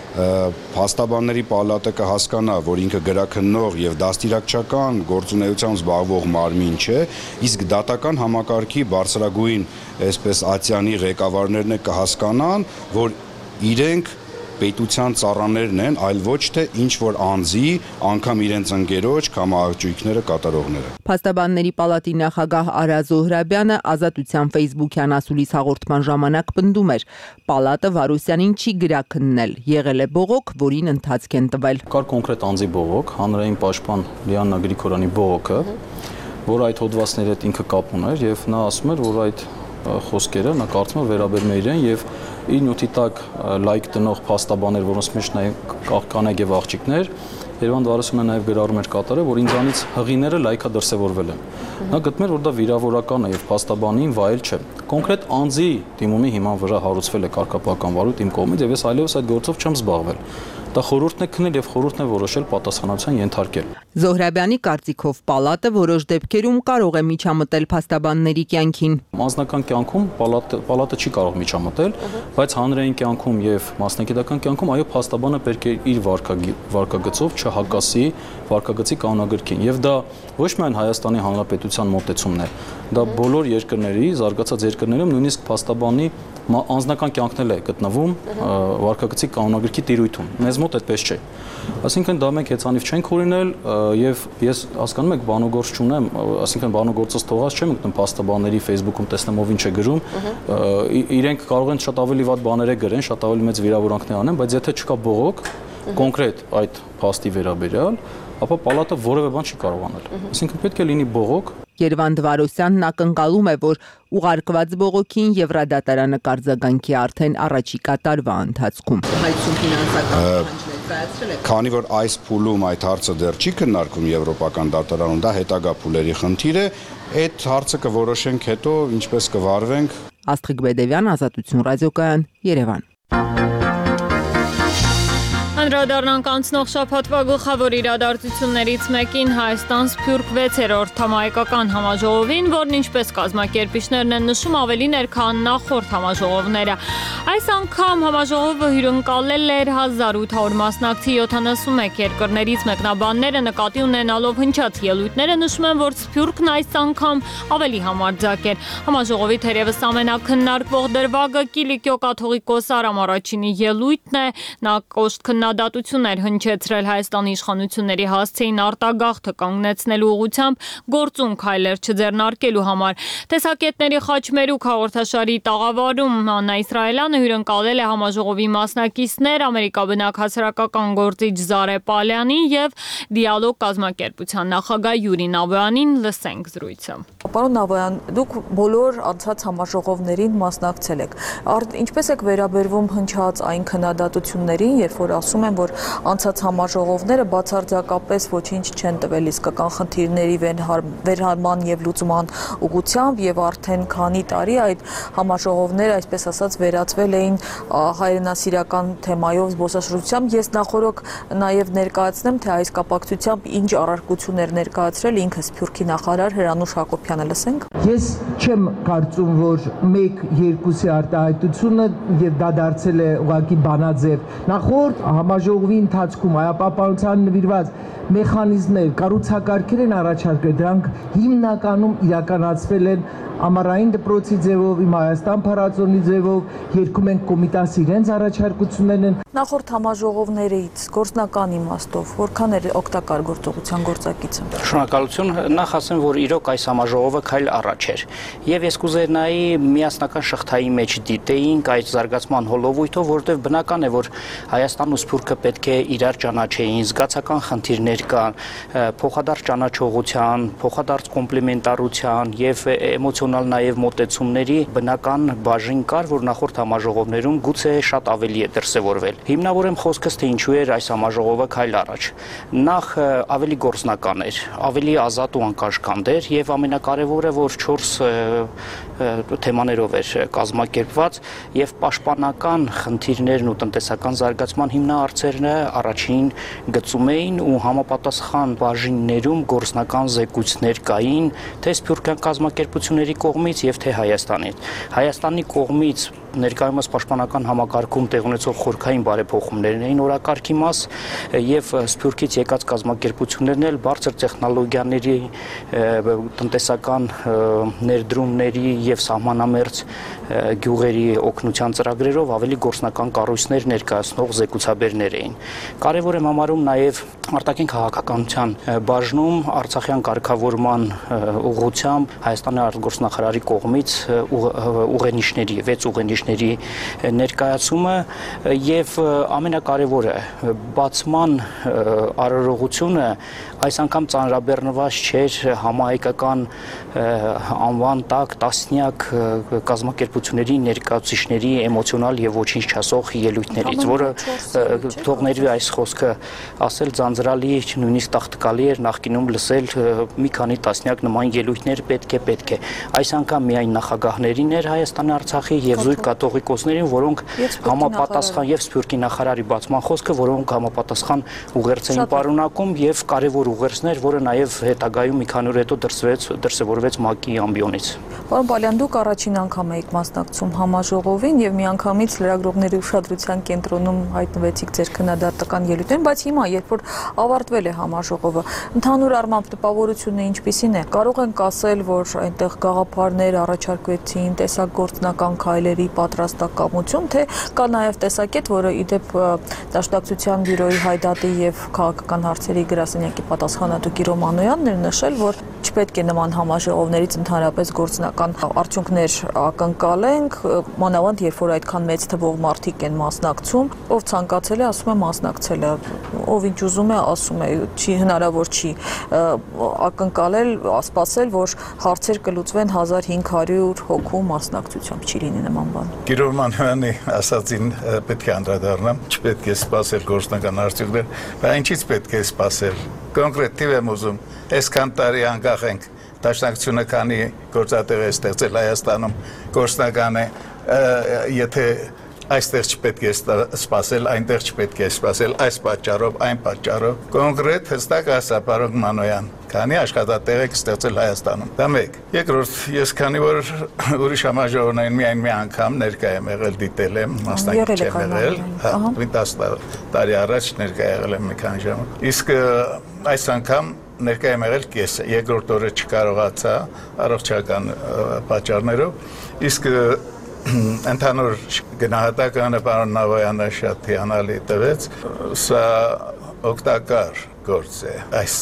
փաստաբանների պալատը կհասկանա, որ ինքը գրաքննող եւ դաստիարակչական գործունեությամբ զբաղվող մարմին չէ, իսկ դատական համակարգի բարձրագույն այսպես ատյանի ղեկավարներն է կհասկանան, որ իրենք պետության ծառաներն են, այլ ոչ թե ինչ որ անձի, անգամ իրենց ընկերոջ կամ աղջիկները կատարողները։ Փաստաբանների պալատի նախագահ Արա Զոհրաբյանը Ազատության Facebook-յան ասուլիս հաղորդման ժամանակ պնդում էր. պալատը Վարոսյանին չի գրաքննել, եղել է բողոք, որին ընթացք են տվել։ Կար կոնկրետ անձի բողոք, հանրային պաշտպան Լիաննա Գրիգորյանի բողոքը, որ այդ հոդվածների հետ ինքը կապ ուներ եւ նա ասում էր, որ այդ խոսքերը նա կարծում է վերաբերում է իրեն եւ իր նյութի տակ լայք տնող փաստաբաներ, որոնց մեջ նաեւ կանայք եւ աղջիկներ, Երևան Վարոսյանը նաեւ գրառում էր կատարել, որ ինձանից հղիները լայքա դրսևորվել են։ Նա գտնում էր, որ դա վիրավորական է եւ փաստաբանին վայել չէ։ Կոնկրետ անձի դիմումի հիման վրա հարուցվել է կարգապահական վարույթ իմ կողմից եւ ես այլևս այդ գործով չեմ զբաղվել։ Դա խորհուրդն է քննել եւ խորհուրդն է որոշել պատասխանատվության ենթարկել։ Զոհրաբյանի կարծիքով պալատը որոշ դեպքերում կարող է միջամտել փաստաբանների կյանքին։ Անձնական կյանքում պալատը չի կարող միջամտել, բայց հանրային կյանքում եւ մասնագիտական կյանքում այո փաստաբանը պետք է իր վարկագծով չհակասի վարկագծի կանոնագրքին եւ դա ոչ միայն Հայաստանի Հանրապետության մոտեցումն է, դա բոլոր երկրների, զարգացած երկրներում նույնիսկ փաստաբանի անձնական կյանքն է գտնվում վարկագծի կանոնագրքի տիրույթում։ Մեզ մոտ այդպես չէ։ Այսինքն դա մենք հեծանիվ չենք օրինել եւ ես հասկանում եք բանոգործ չունեմ, այսինքն բանոգործից թողած չեմ մտնում փաստաբանների Facebook-ում տեսնեմ ով ինչ է գրում, իրենք կարող են շատ ավելի վատ բաներ գրեն, շատ ավելի մեծ վիրավորանքներ անեն, բայց եթե չկա բողոք կոնկրետ այդ փաստի վերաբերյալ, ապա պալատը որևէ բան չի կարող անել։ Այսինքն պետք է լինի բողոք։ Երվանդ Վարոսյանն ակնկալում է, որ ուղարկված բողոքին Եվրադատարանը կարձագանքի արդեն առաջիկա տարվա ընթացքում։ Քանի որ այս փուլում այդ հարցը դեռ չի քննարկվում Եվրոպական դատարանում, դա հետագա փուլերի խնդիր է, այդ հարցը կորոշենք հետո ինչպես կվարվենք։ Աստղիկ Բեդևյան, Ազատություն ռադիոկայան, Երևան։ Անդրադառնանք անցնող շաբաթվա գլխավոր իրադարձություններից մեկին Հայաստան Սփյուռք 6-րդ համահայկական համաժողովին, որն ինչպես կազմակերպիչներն են նշում ավելին էր, քան նախորդ համաժողովները։ Այս անգամ համաժողովը հյուրընկալել էր 1800 մասնակցի 71 երկրներից մեկնաբանները նկատի ունենալով հնչած ելույթները նշում են, որ Սփյուռքն այս անգամ ավելի համարձակ էր։ Համաժողովի թերևս ամենակննարկվող դրվագը Կիլիկիո կաթողիկոս Արամ Առաջինի ելույթն է, նա կոշտ քննադատություններ հնչեցրել Հայաստանի իշխանությունների հասցեին արտագաղթը կանգնեցնելու ուղղությամբ գործուն քայլեր չձեռնարկելու համար։ Տեսակետների խաչմերուկ հաղորդաշարի տաղավարում Աննա Իսրայելյանը հյուրընկալել է համաժողովի մասնակիցներ ամերիկաբնակ հասարակական գործիչ Զարե Պալյանին եւ Դիալոգ կազմակերպության նախագահ Յուրի Նավոյանին։ Լսենք զրույցը։ Պարոն Նավոյան, դուք բոլոր անցած համաժողովներին մասնակցել եք։ Ինչպես եք վերաբերվում հնչած այն քննադատություններին, երբ որ ասում են, որ անցած համաժողովները բացարձակապես ոչինչ չեն տվել իսկական խնդիրների վերհարման եւ լուծման ուղղությամբ եւ արդեն քանի տարի այդ համաժողովները, այսպես ասած, վերածվել էին հայրենասիրական թեմայով զբոսաշրջությամբ։ Ես նախորդ նաեւ ներկայացնեմ, թե այս կապակցությամբ ինչ առարկություններ ներկայացրել ինքը Սփյուռքի նախարար Հրանուշ Հակոբյանը, լսենք։ Ես չեմ կարծում, որ 1-2-ի արտահայտությունը եւ դա դարձել է ուղղակի բանաձև։ Նախորդ համաժողովի ընթացքում հայապահպանության նվիրված մեխանիզմներ, կառուցակարգեր են առաջարկել, դրանք հիմնականում իրականացվել են ամառային դպրոցի ձևով, իմ Հայաստան փառատոնի ձևով, երգում են Կոմիտասի իրենց առաջարկություններն են։ Նախորդ համաժողովներից գործնական իմաստով որքան էր օգտակար գործողության գործակիցը։ Շնորհակալություն, նախ ասեմ, որ իրոք այս համաժողովը քայլ առաջ էր։ Եվ ես կուզենայի միասնական շղթայի մեջ դիտեինք այդ զարգացման հոլովույթով, որովհետև բնական է, որ Հայաստանն ու Սփյուռքը մարդիկ պետք է իրար ճանաչեին, զգացական խնդիրներ կան, փոխադարձ ճանաչողության, փոխադարձ կոմպլիմենտարության եւ էմոցիոնալ նաեւ մոտեցումների բնական բաժին կար, որ նախորդ համաժողովներում գուցե շատ ավելի է դրսևորվել։ Հիմնավորեմ խոսքս, թե ինչու էր այս համաժողովը քայլ առաջ։ Նախ ավելի գործնական էր, ավելի ազատ ու անկաշկանդ էր եւ ամենակարևորը, որ 4 թեմաներով էր կազմակերպված եւ պաշտպանական խնդիրներն ու տնտեսական զարգացման հիմնահարցերն առաջին գծում էին ու համապատասխան բաժիններում գործնական զեկույցներ կային թե սփյուռքյան կազմակերպությունների կողմից եւ թե Հայաստանի կողմից ներկայումս պաշտպանական համակարգում տեղ ունեցող խորքային բարեփոխումներն էին օրակարգի մաս եւ սփյուռքից եկած կազմակերպություններն էլ բարձր տեխնոլոգիաների տնտեսական ներդրումների եւ սահմանամերձ գյուղերի օգնության ծրագրերով ավելի գործնական կառույցներ ներկայացնող զեկուցաբերներ էին։ Կարևոր եմ համարում նաեւ արտաքին քաղաքականության բաժնում Արցախյան կարգավորման ուղղությամբ Հայաստանի արտգործնախարարի կողմից ուղենիշների 6 ուղենիշների ներկայացումը եւ ամենակարևորը բացման արարողությունը այս անգամ ծանրաբեռնված չէր համահայկական անվան տակ տասնյակ կազմակերպությունների ներկայացուցիչների էմոցիոնալ եւ ոչինչ չասող ելույթներից, որը թողների այս խոսքը ասել ձանձրալի, նույնիսկ տաղտկալի էր նախկինում լսել մի քանի տասնյակ նման ելույթներ պետք է։ Այս անգամ միայն նախագահներին էր Հայաստանի Արցախի եւ զույգ կաթողիկոսներին, որոնք համապատասխան եւ Սփյուռքի նախարարի բացման խոսքը, որոնք համապատասխան ուղերձ էին պարունակում եւ կարեւոր ուղերձներ, որը նաեւ հետագայում մի քանի օր հետո դրսևորվեց ՄԱԿ-ի ամբիոնից։ Պարոն Պալյան, դուք առաջին անգամ եք մասնակցում համաժողովին եւ միանգամից լրագրողների ուշադրության կենտրոնում հայտնվեցիք ձեր քննադատական ելույթներում, բայց հիմա, երբ որ ավարտվել է համաժողովը, ընդհանուր առմամբ տպավորությունը ինչպիսին է։ Կարող ենք ասել, որ այնտեղ գաղափարներ առաջարկվեցին, տեսագործնական քայլերի պատրաստակամություն, թե կա նաեւ տեսակետ, որը ի դեպ Դաշնակցության բյուրոյի հայդատի եւ քաղաքական հարցերի գրասենյակի պատասխանատու Կիրո Մանոյանն էր նշել, որ չպետք է նման համաժողովներից ընդհանրապես գործնական արդյունքներ ակնկալենք, մանավանդ երբ որ այդքան մեծ թվով մարդիկ են մասնակցում, ով ցանկացել է, ասում է մասնակցել է, ով ինչ ուզում է, ասում է, չի հնարավոր չի ակնկալել, սպասել, որ հարցեր կլուծվեն 1500 հոգու մասնակցությամբ, չի լինի նման բան։ Կիրո Մանոյանի ասածին պետք է անդրադառնամ, չպետք է սպասել գործնական արդյունքներ, բայց ինչից պետք է սպասել։ Կոնկրետ թիվ եմ ուզում, այսքան տարի անկախ ենք, Դաշնակցությունը քանի գործատեղ է ստեղծել Հայաստանում, գործնական է, եթե այստեղ չպետք է սպասել, այնտեղ չպետք է սպասել, այս պատճառով, այն պատճառով, կոնկրետ հստակ ասա պարոն Մանոյան, քանի աշխատատեղ եք ստեղծել Հայաստանում։ Դա մեկ։ Երկրորդ, ես քանի որ ուրիշ համաժողովներին միայն մի անգամ ներկա եմ եղել, դիտել եմ, մասնակից չեմ եղել, 10 տարի առաջ ներկա եղել եմ մի քանի ժամ։ Իսկ այս անգամ ներկա եմ եղել կեսը, երկրորդ օրը չկարողացա առողջական պատճառներով, իսկ ընդհանուր գնահատականը պարոն Նավոյանը շատ հիանալի տվեց, սա օգտակար գործ է,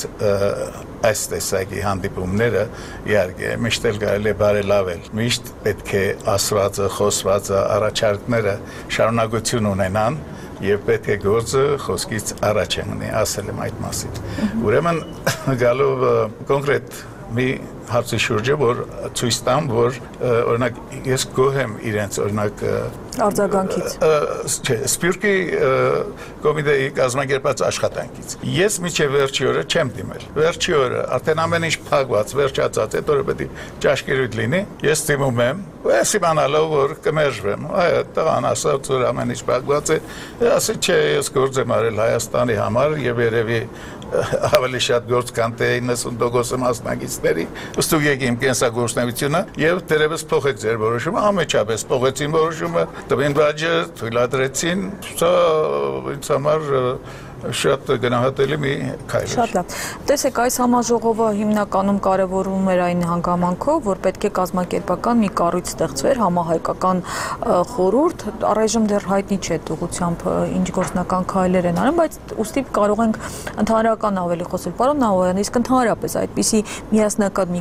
այս տեսակի հանդիպումները իհարկե միշտ էլ կարելի է բարելավել, միշտ պետք է ասվածը, խոսվածը, առաջարկները շարունակություն ունենան եւ պետք է գործը խոսքից առաջ ընկնի, ասել եմ այդ մասին։ Ուրեմն գալով կոնկրետ մի հարցի շուրջը, որ ցույց տամ, որ օրինակ ես գոհ եմ իրենց օրինակ արձագանքից։ Չէ, Սփյուռքի կոմիտեի կազմակերպած աշխատանքից։ Ես միջև վերջի օրը չեմ դիմել։ Վերջի օրը արդեն ամեն ինչ փակված, վերջացած, այդ օրը պետք է ճաշկերույթ լինի։ Ես դիմում եմ, ես իմանալով որ կմերժվեմ։ Այո, տղան ասաց, որ ամեն ինչ փակված է։ Ասի չէ, ես գործ եմ արել Հայաստանի համար եւ երևի ավելի շատ գործ կան թե 90% մասնակիցների, ըստ իմ կենսագործունեությունը եւ դերևս փոխեք ձեր որոշումը, ամեջապես փոխեցին որոշումը, տվին բաժը, թույլատրեցին, սա ինձ համար շատ գնահատելի մի քայլ է։ Շատ լավ։ Տեսեք, այս համաժողովը հիմնականում կարևորում էր այն հանգամանքով, որ պետք է կազմակերպական մի կառույց ստեղծվեր, համահայկական խորհուրդ, առայժմ դեռ հայտնի չէ ուղղությամբ ինչ գործնական քայլեր են անում, բայց ուստի կարող ենք ընդհանրական ավելի խոսել։ Պարոն Նավոյան, իսկ ընդհանրապես այդպիսի միասնական մի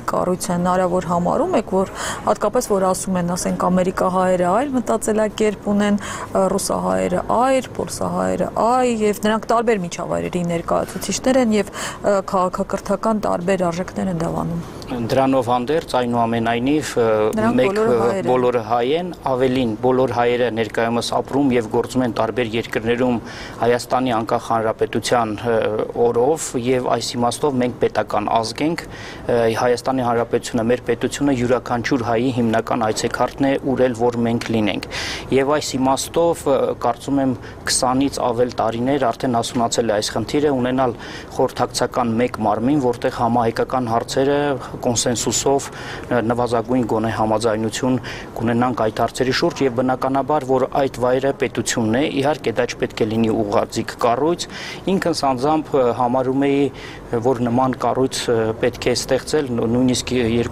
կառույց է, հնարավոր համարում եք, որ հատկապես որ ասում են, ասենք ամերիկահայերը այլ մտածելակերպ ունեն, ռուսահայերը այլ, պոլսահայերը այլ եւ նրանք տարբեր միջավայրերի ներկայացուցիչներ են եւ քաղաքակրթական տարբեր արժեքներ են դավանում։ Դրանով հանդերձ այնուամենայնիվ մեկ բոլորը հայ են, ավելին բոլոր հայերը ներկայումս ապրում եւ գործում են տարբեր երկրներում Հայաստանի անկախ հանրապետության օրով եւ այս իմաստով մենք պետական ազգ ենք, Հայաստանի հանրապետությունը մեր պետությունը յուրաքանչյուր հայի հիմնական այցեքարտն է ուրել որ մենք լինենք եւ այս իմաստով կարծում եմ 20-ից ավել տարիներ արդեն հասունացել է այս խնդիրը ունենալ խորհրդակցական մեկ մարմին, որտեղ համահայկական հարցերը կոնսենսուսով նվազագույն գոնե համաձայնություն կունենանք այդ հարցերի շուրջ եւ բնականաբար որ այդ վայրը պետությունն է իհարկե դա չպետք է լինի ուղղաձիգ կառույց ինքս անձամբ համարում էի որ նման կառույց պետք է ստեղծել նույնիսկ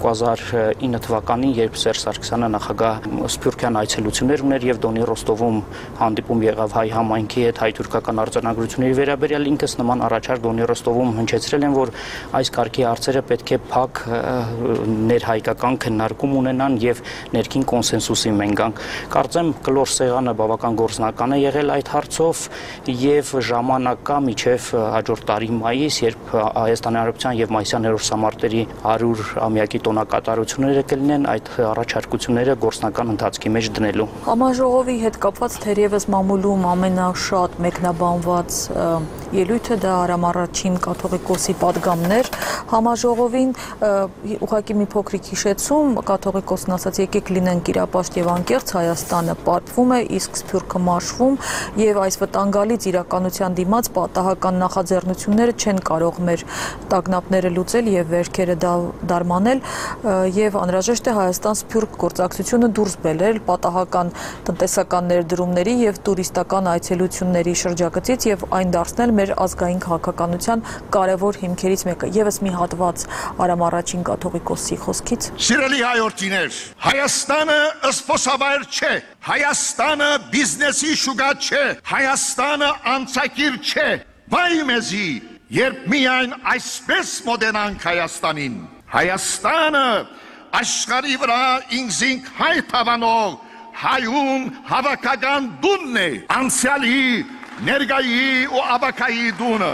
2009 թվականին երբ Սերժ Սարգսյանը նախագահ Սփյուռքյան այցելություններ ուներ եւ Դոնի Ռոստովում հանդիպում եղավ հայ համայնքի հետ հայ-թուրքական արձանագրությունների վերաբերյալ ինքս նման առաջարկ Դոնի Ռոստովում հնչեցրել եմ որ այս կարգի հարցերը պետք է փակ ներհայկական քննարկում ունենան եւ ներքին կոնսենսուսի մենք գանք կարծեմ կլոր սեղանը բավական գործնական է եղել այդ հարցով եւ ժամանակ կա միջև հաջորդ տարի մայիս երբ Հայաստանի Հանրապետության եւ Մայիսյան հերոսամարտերի 100-ամյակի տոնակատարությունները կլինեն այդ առաջարկությունները գործնական ընթացքի մեջ դնելու Համաժողովի հետ կապված թերևս մամուլում ամենաշատ մեկնաբանված ելույթը դա Արամ առաջին կաթողիկոսի պատգամներ համաժողովին ուղղակի մի փոքրիկ հիշեցում կաթողիկոսն ասաց եկեք լինենք իրապաշտ եւ անկեղծ Հայաստանը պատվում է իսկ Սփյուռքը մաշվում եւ այս վտանգալից իրականության դիմաց պատահական նախաձեռնությունները չեն կարող մեր տագնապները լուծել եւ վերքերը դարմանել եւ անհրաժեշտ է Հայաստան-Սփյուռք գործակցությունը դուրս բերել պատահական տնտեսական ներդրումների եւ տուրիստական այցելությունների շրջագծից եւ այն դարձնել մեր ազգային քաղաքականության կարևոր հիմքերից մեկը եւս մի հատված Արամ առաջին կաթողիկոսի խոսքից Սիրելի հայրենիներ Հայաստանը սփոսավայր չէ Հայաստանը բիզնեսի շուկա չէ Հայաստանը անցակիր չէ Վայ մեզի երբ միայն այսպես մոտենանք Հայաստանին Հայաստանը աշխարհի վրա ինքզինք հայ թավանող հայուն հավաքական դունն է անցյալի ներկայի ու ապակայի դունը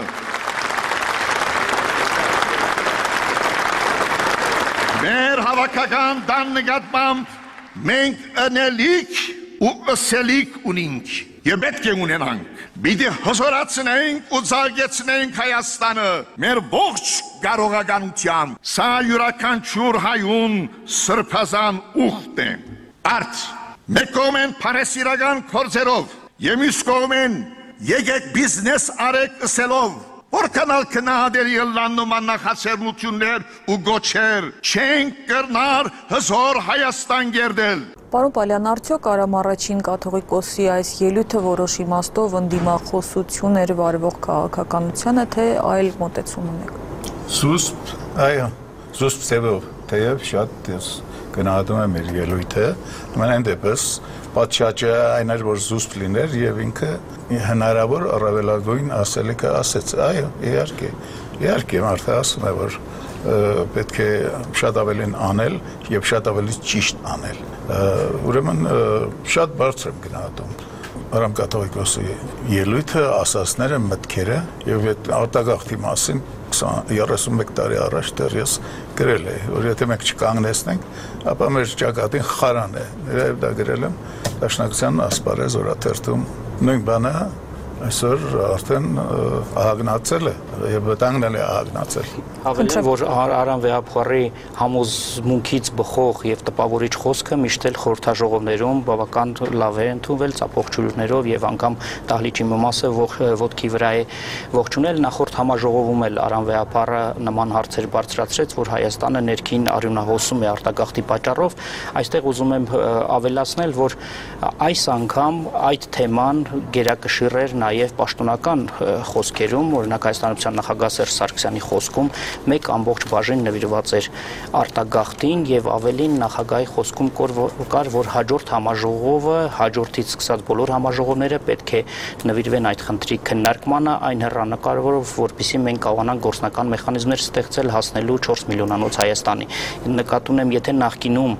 Մեր հավաքական դան նկատմամբ մենք ընելիք ու ըսելիք ունենք եւ պետք է ունենանք Բիդի հզորացնենք ու զարգացնենք Հայաստանը մեր ողջ կարողականությամբ սա յուրաքանչյուր հայուն սրբազան ուխտ է արդ մեկ կողմեն փարեսիրական գործերով եւ մյուս կողմեն եկեք բիզնես արեք ըսելով Որքանալ քնահատելի լաննոման նախաձեռնություններ ու գոչեր չենք կրնար հզոր Հայաստան գերդել Պարոն Պալյան, արդյոք Արամ առաջին կաթողիկոսի այս ելույթը որոշ իմաստով ընդդիմախոսություն էր վարվող քաղաքականությանը, թե այլ մոտեցում ունեք։ Զուսպ, այո, զուսպ ձևով, թեև շատ գնահատում եմ իր ելույթը, նման դեպս պատշաճը այն էր, որ զուսպ լիներ եւ ինքը հնարավոր առավելագույն ասելիքը ասեց, այո, իհարկե մարդը ասում է, որ պետք է շատ ավելին անել եւ շատ ավելի ճիշտ անել ուրեմն շատ բարձր եմ գնահատում Արամ կաթողիկոսի ելույթը ասածները մտքերը եւ այդ արտագաղթի մասին 31 տարի առաջ դեռ ես գրել եմ որ եթե մենք չկանգնեցնենք ապա մեր ճակատին խարան է եւ դա գրել եմ Դաշնակցության ասպարեզ օրաթերթում նույն բանը այսօր արդեն ահագնացել է եւ վտանգնել է ահագնացել Հավելեմ որ Արամ Վեհապուխարի համոզմունքից բխող եւ տպավորիչ խոսքը միշտ էլ խորհրդաժողովներում բավական լավ է ընդունվել ծափող ջուրներով եւ անգամ դահլիճի մի մասը ոտքի վրա է ողջունել նախորդ համաժողովում էլ Արամ Վեհապարը նման հարցեր բարձրացրեց որ Հայաստանը ներքին արյունահոսում է արտագաղթի պատճառով այստեղ ուզում եմ ավելացնել որ այս անգամ այդ թեման գերակշիռ էր նաեւ պաշտոնական խոսքերում օրինակ Հայաստանության նախագահ Սերժ Սարգսյանի խոսքում մեկ ամբողջ բաժին նվիրված էր արտագաղթին եւ ավելին նախագահի խոսքում կար որ հաջորդ համաժողովը հաջորդից սկսած բոլոր համաժողովները պետք է նվիրվեն այդ խնդրի քննարկմանը այն հեռանկարով որպեսզի մենք կարողանանք գործնական մեխանիզմներ ստեղծել հասնելու 4 միլիոնանոց Հայաստանի։ Նկատի ունեմ, եթե նախկինում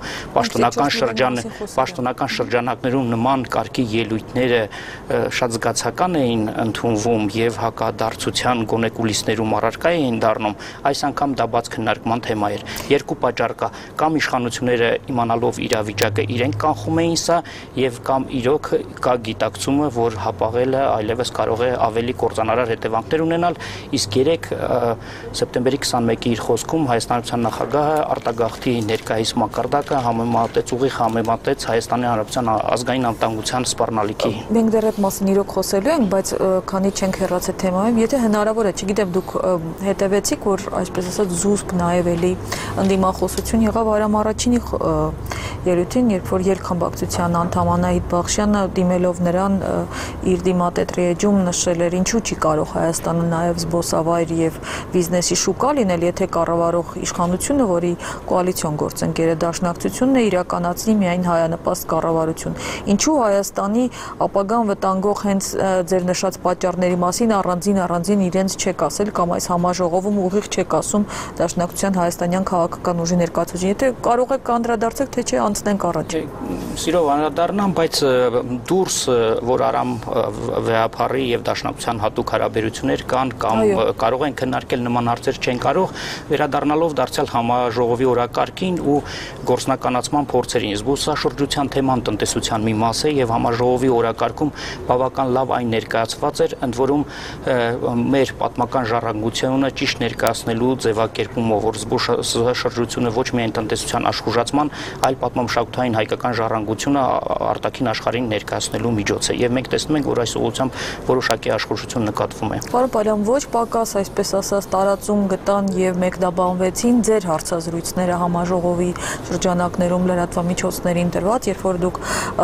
պաշտոնական շրջանակներում նման կարգի ելույթները շատ զգացական էին ընդունվում եւ հակադարձության գոնե կուլիսներում առարկա էին դառնում, այս անգամ դա բաց քննարկման թեմա էր։ Երկու պատճառ կա, կամ իշխանությունները իմանալով իրավիճակը իրենք կանխում էին սա եւ կամ իրոք կա գիտակցումը, որ հապաղելը այլևս կարող է ավելի կործանարար հետևանքներ ունենալ, իսկ երեք սեպտեմբերի 21-ի իր խոսքում Հայաստանի նախագահը արտագաղթի ներկայիս մակարդակը ուղիղ համեմատեց Հայաստանի Հանրապետության ազգային անվտանգության սպառնալիքի։ Մենք դեռ այդ մասին իրոք խոսելու ենք, բայց քանի չենք հեռացել թեմայից, եթե հնարավոր է, չգիտեմ, դուք հետևեցիք, որ այսպես ասած զուսպ նաև էլի ընդդիմախոսություն եղավ Արամ Արաչինի ելույթին, երբ որ երկխմբակցության անդամ Անահիտ Բախշյանը դիմելով նրան իր դիմատետրի էջում նշել էր, ինչու չի կարող Հայաստանը նաև զբոսավայր եւ բիզնեսի շուկա լինել, եթե կառավարող իշխանությունը, որի կոալիցիոն գործընկեր է Դաշնակցությունն է, իրականացնի միայն հայանպաստ կառավարություն։ Ինչու Հայաստանի ապագան վտանգող հենց ձեր նշած պատճառների մասին առանձին իրենց չեք ասել կամ այս համաժողովում ուղիղ չեք ասում Դաշնակցության հայաստանյան քաղաքական ուժի ներկայացուցիչ, եթե կարող եք անդրադարձեք, թե չէ անցնենք առաջ։ Սիրով անդրադառնամ, բայց դուրս որ Արամ վեհապարի եւ Դաշնակցության հատուկ հարաբերություններ կան կամ կարող են քննարկել նման հարցեր չեն կարող, վերադառնալով դարձյալ համաժողովի օրակարգին ու գործնականացման փորձերին։ Զբոսաշրջության թեման տնտեսության մի մաս է եւ համաժողովի օրակարգում բավական լավ այն ներկայացված էր, ընդ որում մեր պատմական ժառանգությունը ճիշտ ներկայացնելու ձևակերպումով, որ զբոսաշրջությունը ոչ միայն տնտեսության աշխուժացման, այլ պատմամշակութային հայկական ժառանգությունը արտաքին աշխարհին ներկայացնելու միջոց է։ Եվ մենք տեսնում ենք, որ այս ուղղությամբ որոշակի աշխուժություն նկատվում է։ Պարոն Պալյան, ոչ պակաս այսպես ասած տարածում գտան եւ մեկնաբանվեցին ձեր հարցազրույցները համաժողովի շրջանակներում լրատվամիջոցներին տրված, երբ որ դուք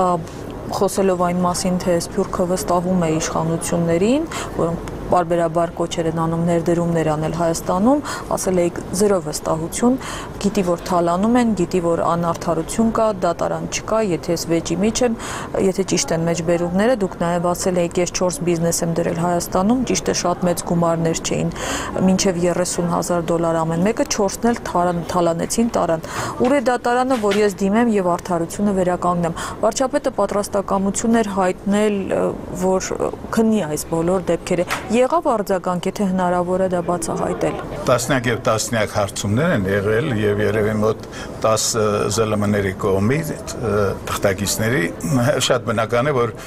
խոսելով այն մասին, թե Սփյուռքը վստահում է իշխանություններին, որոնք բարբերաբար կոչեր են անում ներդրումներ անել Հայաստանում, ասել եք զերո վստահություն, գիտի որ թալանում են, գիտի որ անարդարություն կա, դատարան չկա, եթե ես վեճի միջ եմ, եթե ճիշտ են մեջբերումները, դուք նաև ասել եք ես 4 բիզնես եմ դրել Հայաստանում, ճիշտ է շատ մեծ գումարներ չէին, մինչև $30,000 ամեն մեկը, 4-ն էլ թալանեցին տարան։ Ուր է դատարանը, որ ես դիմեմ եւ արդարությունը վերականգնեմ։ Վարչապետը պատրաստակամություն էր հայտնել, որ քննի այս բոլոր դեպքերը։ Եղավ արձագանք, եթե հնարավոր է դա բացահայտել։ Տասնյակ եւ տասնյակ հարցումներ են եղել եւ երևի մոտ 10 ԶԼՄ-ների կողմից թղթակիցների շատ բնական է, որ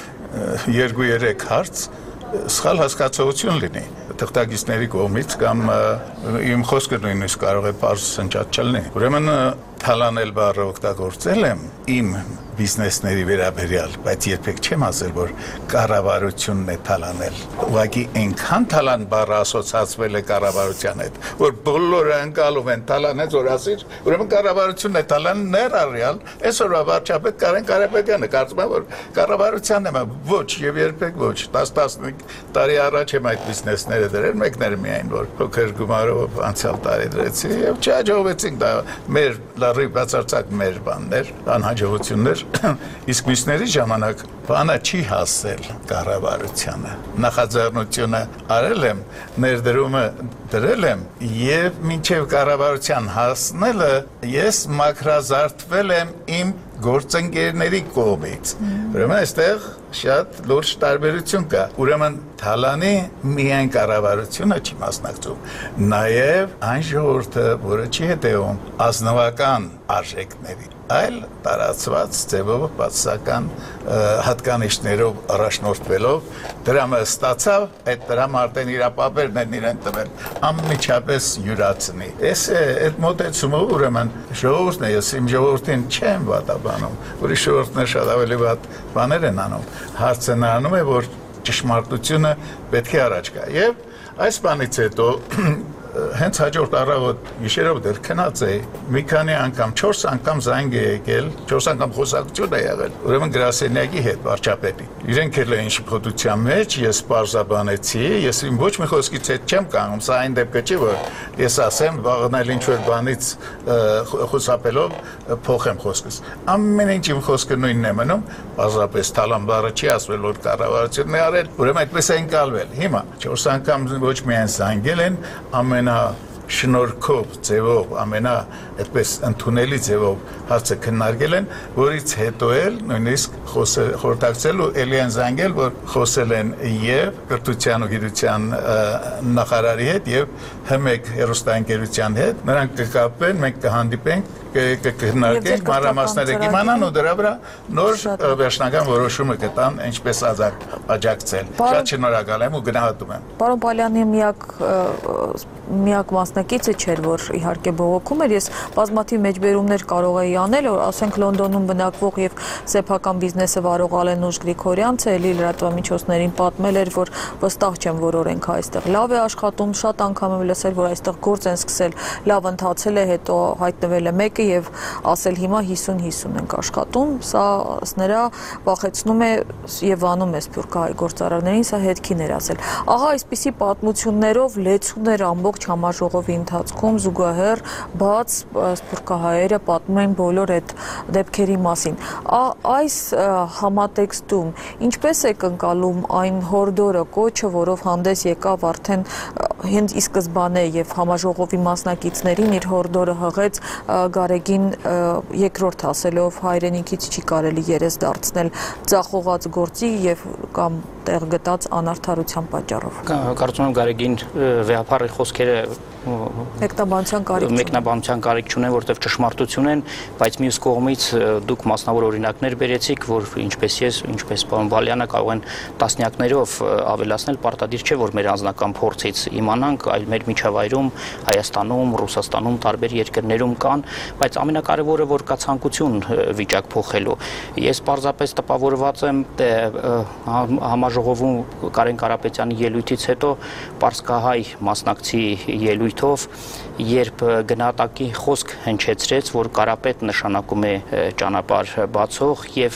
2-3 հարց սխալ հասկացողություն լինի թղթակիցների կողմից կամ իմ խոսքը նույնիսկ կարող է պարզ սնճած չլինի։ Ուրեմն թալանել բառը օգտագործել եմ իմ բիզնեսների վերաբերյալ, բայց երբեք չեմ ասել, որ կառավարությունն է թալանել։ Ուղղակի այնքան թալան բառը ասոցացվել է կառավարության հետ, որ բոլորը ընկալում են թալանեց, որ ասիր, ուրեմն կառավարությունն է թալան ներառյալ, այսօրվա վարչապետ Կարեն Կարապետյանը կարծում եմ, որ կառավարությանն է, ոչ եւ երբեք ոչ, 10-15 տարի առաջ եմ այդ բիզնեսները դրել, մեկներ միայն, որ փոքր գումարով անցյալ տարի դրեցի եւ չհաջողվեցին, դա մեր լրիվ բացարձակ մեր բաններ, անհաջողություններ, իսկ մյուսների ժամանակ բանը չի հասել կառավարությանը։ Նախաձեռնությունը արել եմ, ներդրումը դրել եմ եւ մինչեւ կառավարության հասնելը ես մաքրազարդվել եմ իմ գործընկերների կողմից։ Ուրեմն այստեղ շատ լուրջ տարբերություն կա։ Ուրեմն թալանի միայն կառավարությունը չի մասնակցում, նաև այն ժողովուրդը, որը չի հետևում ազնվական արժեքների, այլ տարածված ձևով բացասական հատկանիշներով առաջնորդվելով դրամը ստացավ, այդ դրամը արդեն իր ապապերն են իրեն տվել, անմիջապես յուրացնի։ Այս այդ մոտեցումով ուրեմն ժողովուրդն է, ես իմ ժողովրդին չեմ վատաբանում, ուրիշ ժողովուրդներ շատ ավելի վատ բաներ են անում, հարցը նրանում է, որ ճշմարտությունը պետք է առաջ գա։ Եվ այս բանից հետո հենց հաջորդ առավոտ գիշերով դեռ քնած էի, մի քանի անգամ 4 անգամ զանգ է եկել, 4 անգամ խոսակցություն է եղել, ուրեմն գրասենյակի հետ վարչապետի։ Իրենք էլ էին շփոթության մեջ, ես պարզաբանեցի, ես ոչ մի խոսքից հետ չեմ կանգնում, սա այն դեպքը չի, որ ես ասեմ, վաղնել ինչ-որ բանից խուսափելով փոխեմ խոսքս։ Ամեն ինչ իմ խոսքը նույնն է մնում, պարզապես Թալամբարը չի ասվել, որ կառավարությունն է արել, ուրեմն այդպես է ընկալվել։ Հիմա 4 անգամ ոչ միայն զանգել են, ամենաշնորհքով ձևով, այդպես ընդունելի ձևով հարցը քննարկել են, որից հետո էլ նույնիսկ խորհրդակցել ու էլի են զանգել, որ խոսել են եւ կրթության ու գիտության նախարարի հետ եւ ՀՄԵԿ հեռուստաընկերության հետ, նրանք կկապեն, մենք կհանդիպենք, կքննարկենք, մանրամասները կիմանան ու դրա վրա նոր վերջնական որոշումը կտան, ինչպես աջակցել։ Շատ շնորհակալ եմ ու գնահատում եմ։ Պարոն Պալյանի միակ մասնակիցը չէր, որ իհարկե բողոքում էր, ես բազմաթիվ մեջբերումներ կարող էի անել, որ ասենք Լոնդոնում բնակվող եւ սեփական բիզնեսը վարող Ալենուշ Գրիգորյանցը էլի լրատվամիջոցներին պատմել էր, որ վստահ չեմ, որ օրենքը այստեղ լավ է աշխատում, շատ անգամ եմ լսել, որ այստեղ գործ են սկսել, լավ ընթացել է, հետո հայտնվել է մեկը եւ ասել հիմա 50-50 ենք աշխատում, սա նրա վախեցնում է եւ անում է սփյուռքահայ գործարարներին, սա հետքին էր ասել։ Ահա այսպիսի պատմություններով լեցուն էր ամբողջ համաժողովի ընթացքում զուգահեռ բաց սփյուռքահայերը պատմում են բոլոր այդ դեպքերի մասին։ Այս համատեքստում ինչպես եք ընկալում այն հորդորը, կոչը, որով հանդես եկավ արդեն հենց ի սկզբանե եւ համաժողովի մասնակիցներին իր հորդորը հղեց Գարեգին երկրորդ ասելով հայրենիքից չի կարելի երես դարձնել ծախողած գործի եւ կամ տեղ գտած անարդարության պատճառով։ Կարծում եմ Գարեգին վեհապարի խոսքերը մեկնաբանության կարիք չունեն, որտեղ ճշմարտություն են, բայց մյուս կողմից դուք մասնավոր օրինակներ բերեցիք, որ ինչպես ես, ինչպես պարոն Բալյանը կարող են տասնյակներով ավելացնել, պարտադիր չէ, որ մեր անձնական փորձից իմանանք, այլ մեր միջավայրում, Հայաստանում, Ռուսաստանում, տարբեր երկրներում կան, բայց ամենակարևորը, որ կա ցանկություն վիճակ փոխելու։ Ես պարզապես տպավորված եմ համաժողովում Կարեն Կարապետյանի ելույթից հետո պարսկահայ մասնակցի ելույթով, երբ գնահատակի խոսք հնչեցրեց, որ Կարապետ նշանակում է ճանապարհ բացող եւ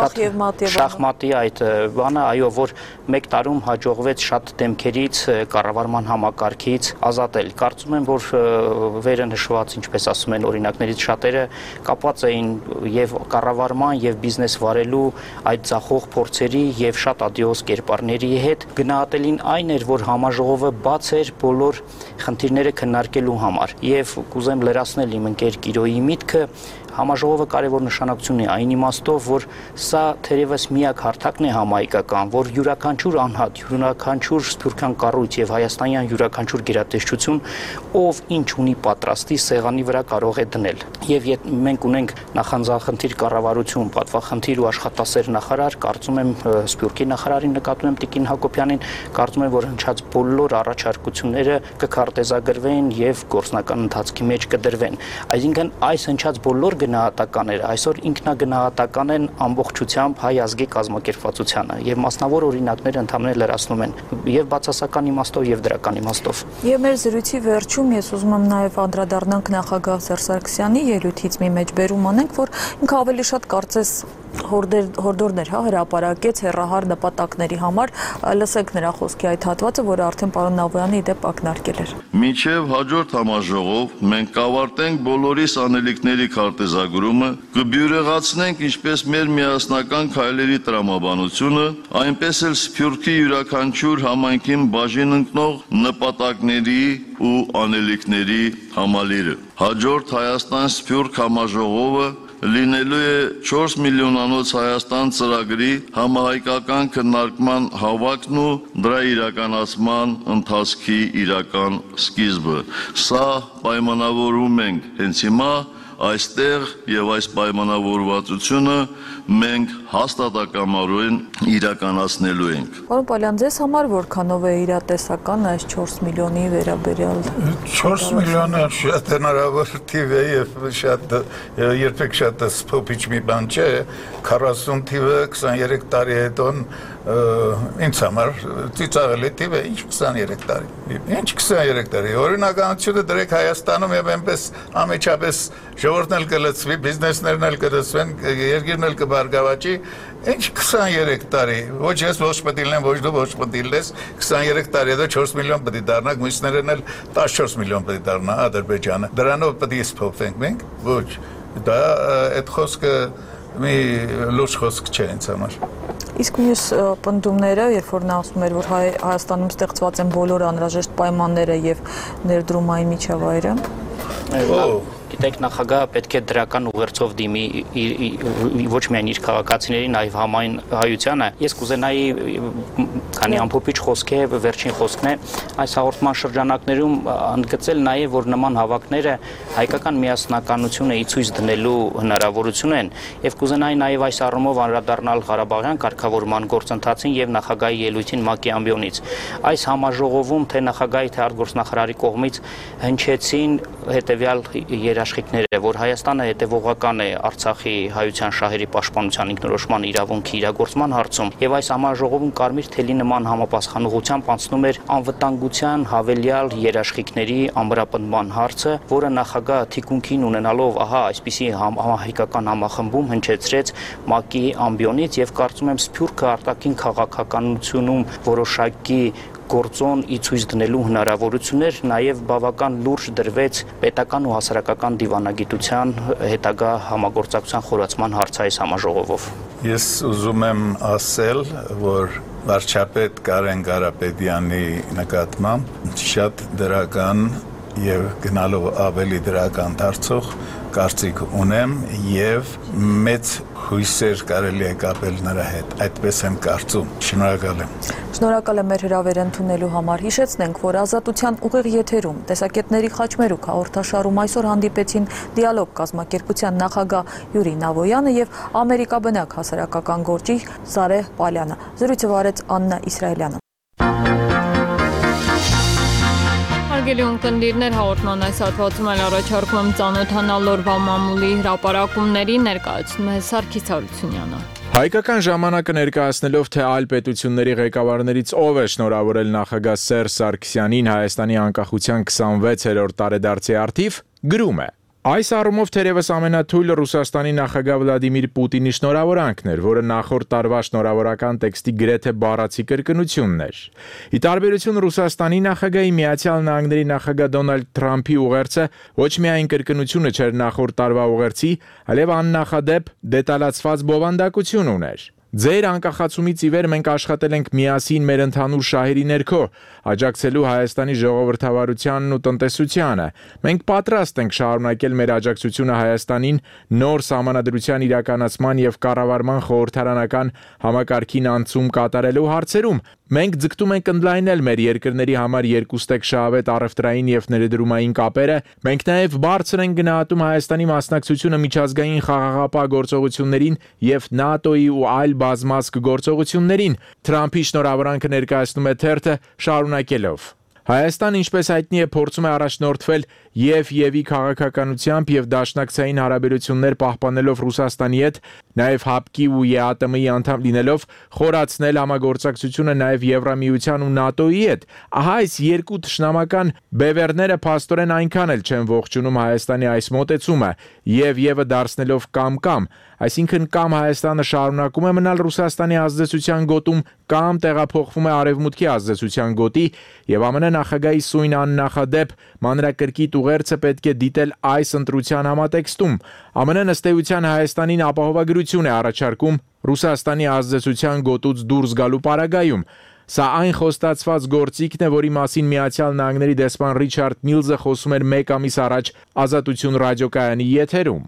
շախմատի այդ բանը, այո, որ մեկ տարում հաջողվեց շատ դեմքերից, կառավարման համակարգից ազատել։ Կարծում եմ, որ վերը նշված, ինչպես ասում են օրինակներից շատերը, կապված էին եւ կառավարման եւ բիզնես վարելու այդ ցախող փորձերի եւ շատ ադիոս կերպարների հետ։ Գնահատելին այն էր, որ համաժողովը բաց էր բոլոր խնդիրները քննարկելու համար եւ կուզեմ լրացնել իմ ընկեր Կիրոյի միտքը Համաժողովը կարևոր նշանակություն ունի այն իմաստով, որ սա թերևս միակ հարթակն է համահայկական, որ յուրաքանչյուր անհատ, յուրաքանչյուր սփյուռքյան կառույց եւ հայաստանյան յուրաքանչյուր գերատեսչություն, ով ինչ ունի պատրաստի սեղանի վրա կարող է դնել։ Եվ մենք ունենք նախանձախնդիր կառավարություն, պատվախնդիր ու աշխատասեր նախարար, կարծում եմ սփյուռքի նախարարին նկատում եմ Տիկին Հակոբյանին, կարծում եմ, որ հնչած բոլոր առաջարկությունները կքարտեզագրվեն եւ գործնական ընթացքի մեջ կդրվեն։ Այսինքն այս հնչած բոլոր գնահատականները այսօր ինքնագնահատական են ամբողջությամբ հայ ազգի կազմակերպվածությանը եւ մասնավոր օրինակները ընդհանրապես լրացնում են եւ բացասական իմաստով եւ դրական իմաստով։ Եվ մեր զրույցի վերջում ես ուզում եմ նաեւ անդրադառնանք նախագահ Սերժ Սարգսյանի ելույթից մի մեջբերում անենք, որ ինքը ավելի շատ կարծես հորդորներ հրապարակեց հեռահար նպատակների համար, լսենք նրա խոսքի այդ հատվածը, որը արդեն պարոն Նավոյանի դեպ ակնարկել էր։ Մինչև հաջորդ համաժողով մենք կավարտենք բոլորիս անելիքների քարտեզագրումը, կբյուրեղացնենք ինչպես մեր միասնական քայլերի տրամաբանությունը, այնպես էլ Սփյուռքի յուրաքանչյուր համայնքին բաժին ընկնող նպատակների ու անելիքների համալիրը։ Հաջորդ Հայաստան-Սփյուռք համաժողովը լինելու է 4 միլիոնանոց Հայաստան ծրագրի համահայկական քննարկման հավաքն ու դրա իրականացման ընթացքի իրական սկիզբը։ Սա պայմանավորում ենք հենց հիմա այստեղ եւ այս պայմանավորվածությունը մենք հաստատակամարույն իրականացնելու ենք։ Պարոն Պալյան, ձեզ համար որքանով է իրատեսական այս 4 միլիոնի վերաբերյալ։ 4 միլիոնը շատ հնարավոր թիվ է եւ շատ երբեք շատ սփոփիչ մի բան չէ։ 40 թիվը 23 տարի հետո ինձ համար ծիծաղելի տիպ է, ինչ 23 տարի։ Ինչ 23 տարի։ Օրինականությունը դրեք Հայաստանում եւ այնպես ամեջապես ժողովուրդն էլ կլծվի, բիզնեսներն էլ կլծվեն, երկիրն էլ կբարգավաճի։ Ինչ 23 տարի։ Ոչ ես ոչ պետք եմ, ոչ դու ոչ պետք ես 23 տարի հետո 4 միլիոն պետք դառնա, մյուսներն էլ 14 միլիոն պետք դառնա Ադրբեջանը։ Դրանով պետք է սփոփվենք մենք։ Ոչ, դա այդ խոսքը մի լուրջ խոսք չէ ինձ համար։ Իսկ մյուս պնդումները, երբ որ նա ասում էր, որ Հայաստանում ստեղծված են բոլոր անհրաժեշտ պայմանները եւ ներդրումային միջավայրը։ Գիտեք, նախագահը պետք է դրական ուղերձով դիմի ոչ միայն իր քաղաքացիներին, այլ համայն հայությանը։ Ես կուզենայի քանի ամփոփիչ խոսք է, վերջին խոսքն է, այս հաղորդման շրջանակներում ընդգծել նաև, որ նման հավաքները հայկական միասնականությունը ի ցույց դնելու հնարավորություն են, եւ կուզենայի նաև այս առումով անդրադառնալ Ղարաբաղյան կարգավորման գործընթացին եւ նախագահի ելույթին ՄԱԿ-ի ամբիոնից։ Այս համաժողովում թե նախագահի թե արտգործնախարարի կողմից հնչեցին հետեւյալ երաշխիքները, որ Հայաստանը հետևողական է Արցախի հայության շահերի պաշտպանության ինքնորոշման իրավունքի իրագործման հարցում, եւ այս համաժողովում կարմիր թելի նման համապատասխանողությամբ անցնում էր անվտանգության հավելյալ երաշխիքների ամրապնդման հարցը, որը նախագահը թիկունքին ունենալով այսպիսի հայկական համախմբում հնչեցրեց ՄԱԿ-ի ամբիոնից եւ կարծում եմ սփյուռքը արտաքին քաղաքականությունում որոշակի գործոն ի ցույց դնելու հնարավորություններ, նաև բավական լուրջ դրվեց պետական ու հասարակական դիվանագիտության հետագա համագործակցության խորացման հարցը այս համաժողովով։ Ես ուզում եմ ասել, որ վարչապետ Կարեն Ղարաբեդյանի նկատմամբ շատ դրական եւ գնալով ավելի դրական դարձող կարծիք ունեմ եւ մեծ հույսեր կարելի է կապել նրա հետ։ Այդպես եմ կարծում։ Շնորհակալ եմ։ Շնորհակալ եմ մեր հրավերը ընդունելու համար։ Հիշեցնենք, որ Ազատության ուղիղ եթերում տեսակետների խաչմերուկ հաղորդաշարում այսօր հանդիպեցին Դիալոգ կազմակերպության նախագահ Յուրի Նավոյանը եւ ամերիկաբնակ հասարակական գործիչ Սարե Պալյանը։ Զրույցը վարեց Աննա Իսրայելյանը։ Հարգելի ունկնդիրներ, հաղորդման այս հատվածում էլ առաջարկում եմ ծանոթանալ օրվա մամուլի հրապարակումների, ներկայացնում է Սարգիս Հարությունյանը։ Հայկական ժամանակը ներկայացնելով, թե այլ պետությունների ղեկավարներից ով է շնորհավորել նախագահ Սերժ Սարգսյանին Հայաստանի անկախության 26-րդ տարեդարձի առթիվ, գրում է. Այս առումով թերևս ամենաթույլ Ռուսաստանի նախագահ Վլադիմիր Պուտինի շնորհավորանքն էր, որը նախորդ տարվա շնորհավորական տեքստի գրեթե բառացի կրկնությունն էր։ Ի տարբերություն Ռուսաստանի նախագահի, Միացյալ Նահանգների նախագահ Դոնալդ Թրամփի ուղերձը ոչ միայն կրկնությունը չէր նախորդ տարվա ուղերձի, այլև աննախադեպ դետալացված բովանդակություն ուներ։ Ձեր անկախացումից ի վեր մենք աշխատել ենք միասին մեր ընդհանուր շահերի ներքո, աջակցելու Հայաստանի ժողովրդավարությանն ու տնտեսությանը։ Մենք պատրաստ ենք շարունակել մեր աջակցությունը Հայաստանին նոր սահմանադրության իրականացման եւ կառավարման խորհրդարանական համակարգին անցում կատարելու հարցերում։ Մենք ձգտում ենք ընդլայնել մեր երկրների համար երկուստեք շահավետ առևտրային եւ ներդրումային կապերը։ Մենք նաեւ բարձր ենք գնահատում Հայաստանի մասնակցությունը միջազգային խաղաղապահ գործողություններին եւ ՆԱՏՕ-ի ու այլ բազմազգ գործողություններին։ Թրամփի շնորհավորանքը ներկայացնում է թերթը շարունակելով. Հայաստանը, ինչպես հայտնի է, փորձում է առաջնորդվել եւ քաղաքականությամբ եւ դաշնակցային հարաբերություններ պահպանելով Ռուսաստանի հետ, նաեւ ՀԱՊԿ-ի ու ԵԱՏՄ-ի անդամ լինելով, խորացնել համագործակցությունը նաեւ Եվրամիության ու ՆԱՏՕ-ի հետ։ Ահա այս երկու թշնամական բևեռները փաստորեն այնքան էլ չեն ողջունում Հայաստանի այս մոտեցումը եւ դարձնելով կամ, այսինքն կամ Հայաստանը շարունակում է մնալ Ռուսաստանի ազդեցության գոտում, կամ տեղափոխվում է Արևմուտքի ազդեցության գոտի, եւ ԱՄՆ նախագահի սույն աննախադեպ մանրակրկիտ ուղերձը պետք է դիտել այս ընտրության համատեքստում։ ԱՄՆ ըստ էության Հայաստանին ապահովագրություն է առաջարկում Ռուսաստանի ազդեցության գոտուց դուրս գալու պարագայում։ Սա այն խոստացված գործիքն է, որի մասին Միացյալ Նահանգների դեսպան Ռիչարդ Միլզը խոսում էր 1 ամիս առաջ Ազատություն ռադիոկայանի եթերում։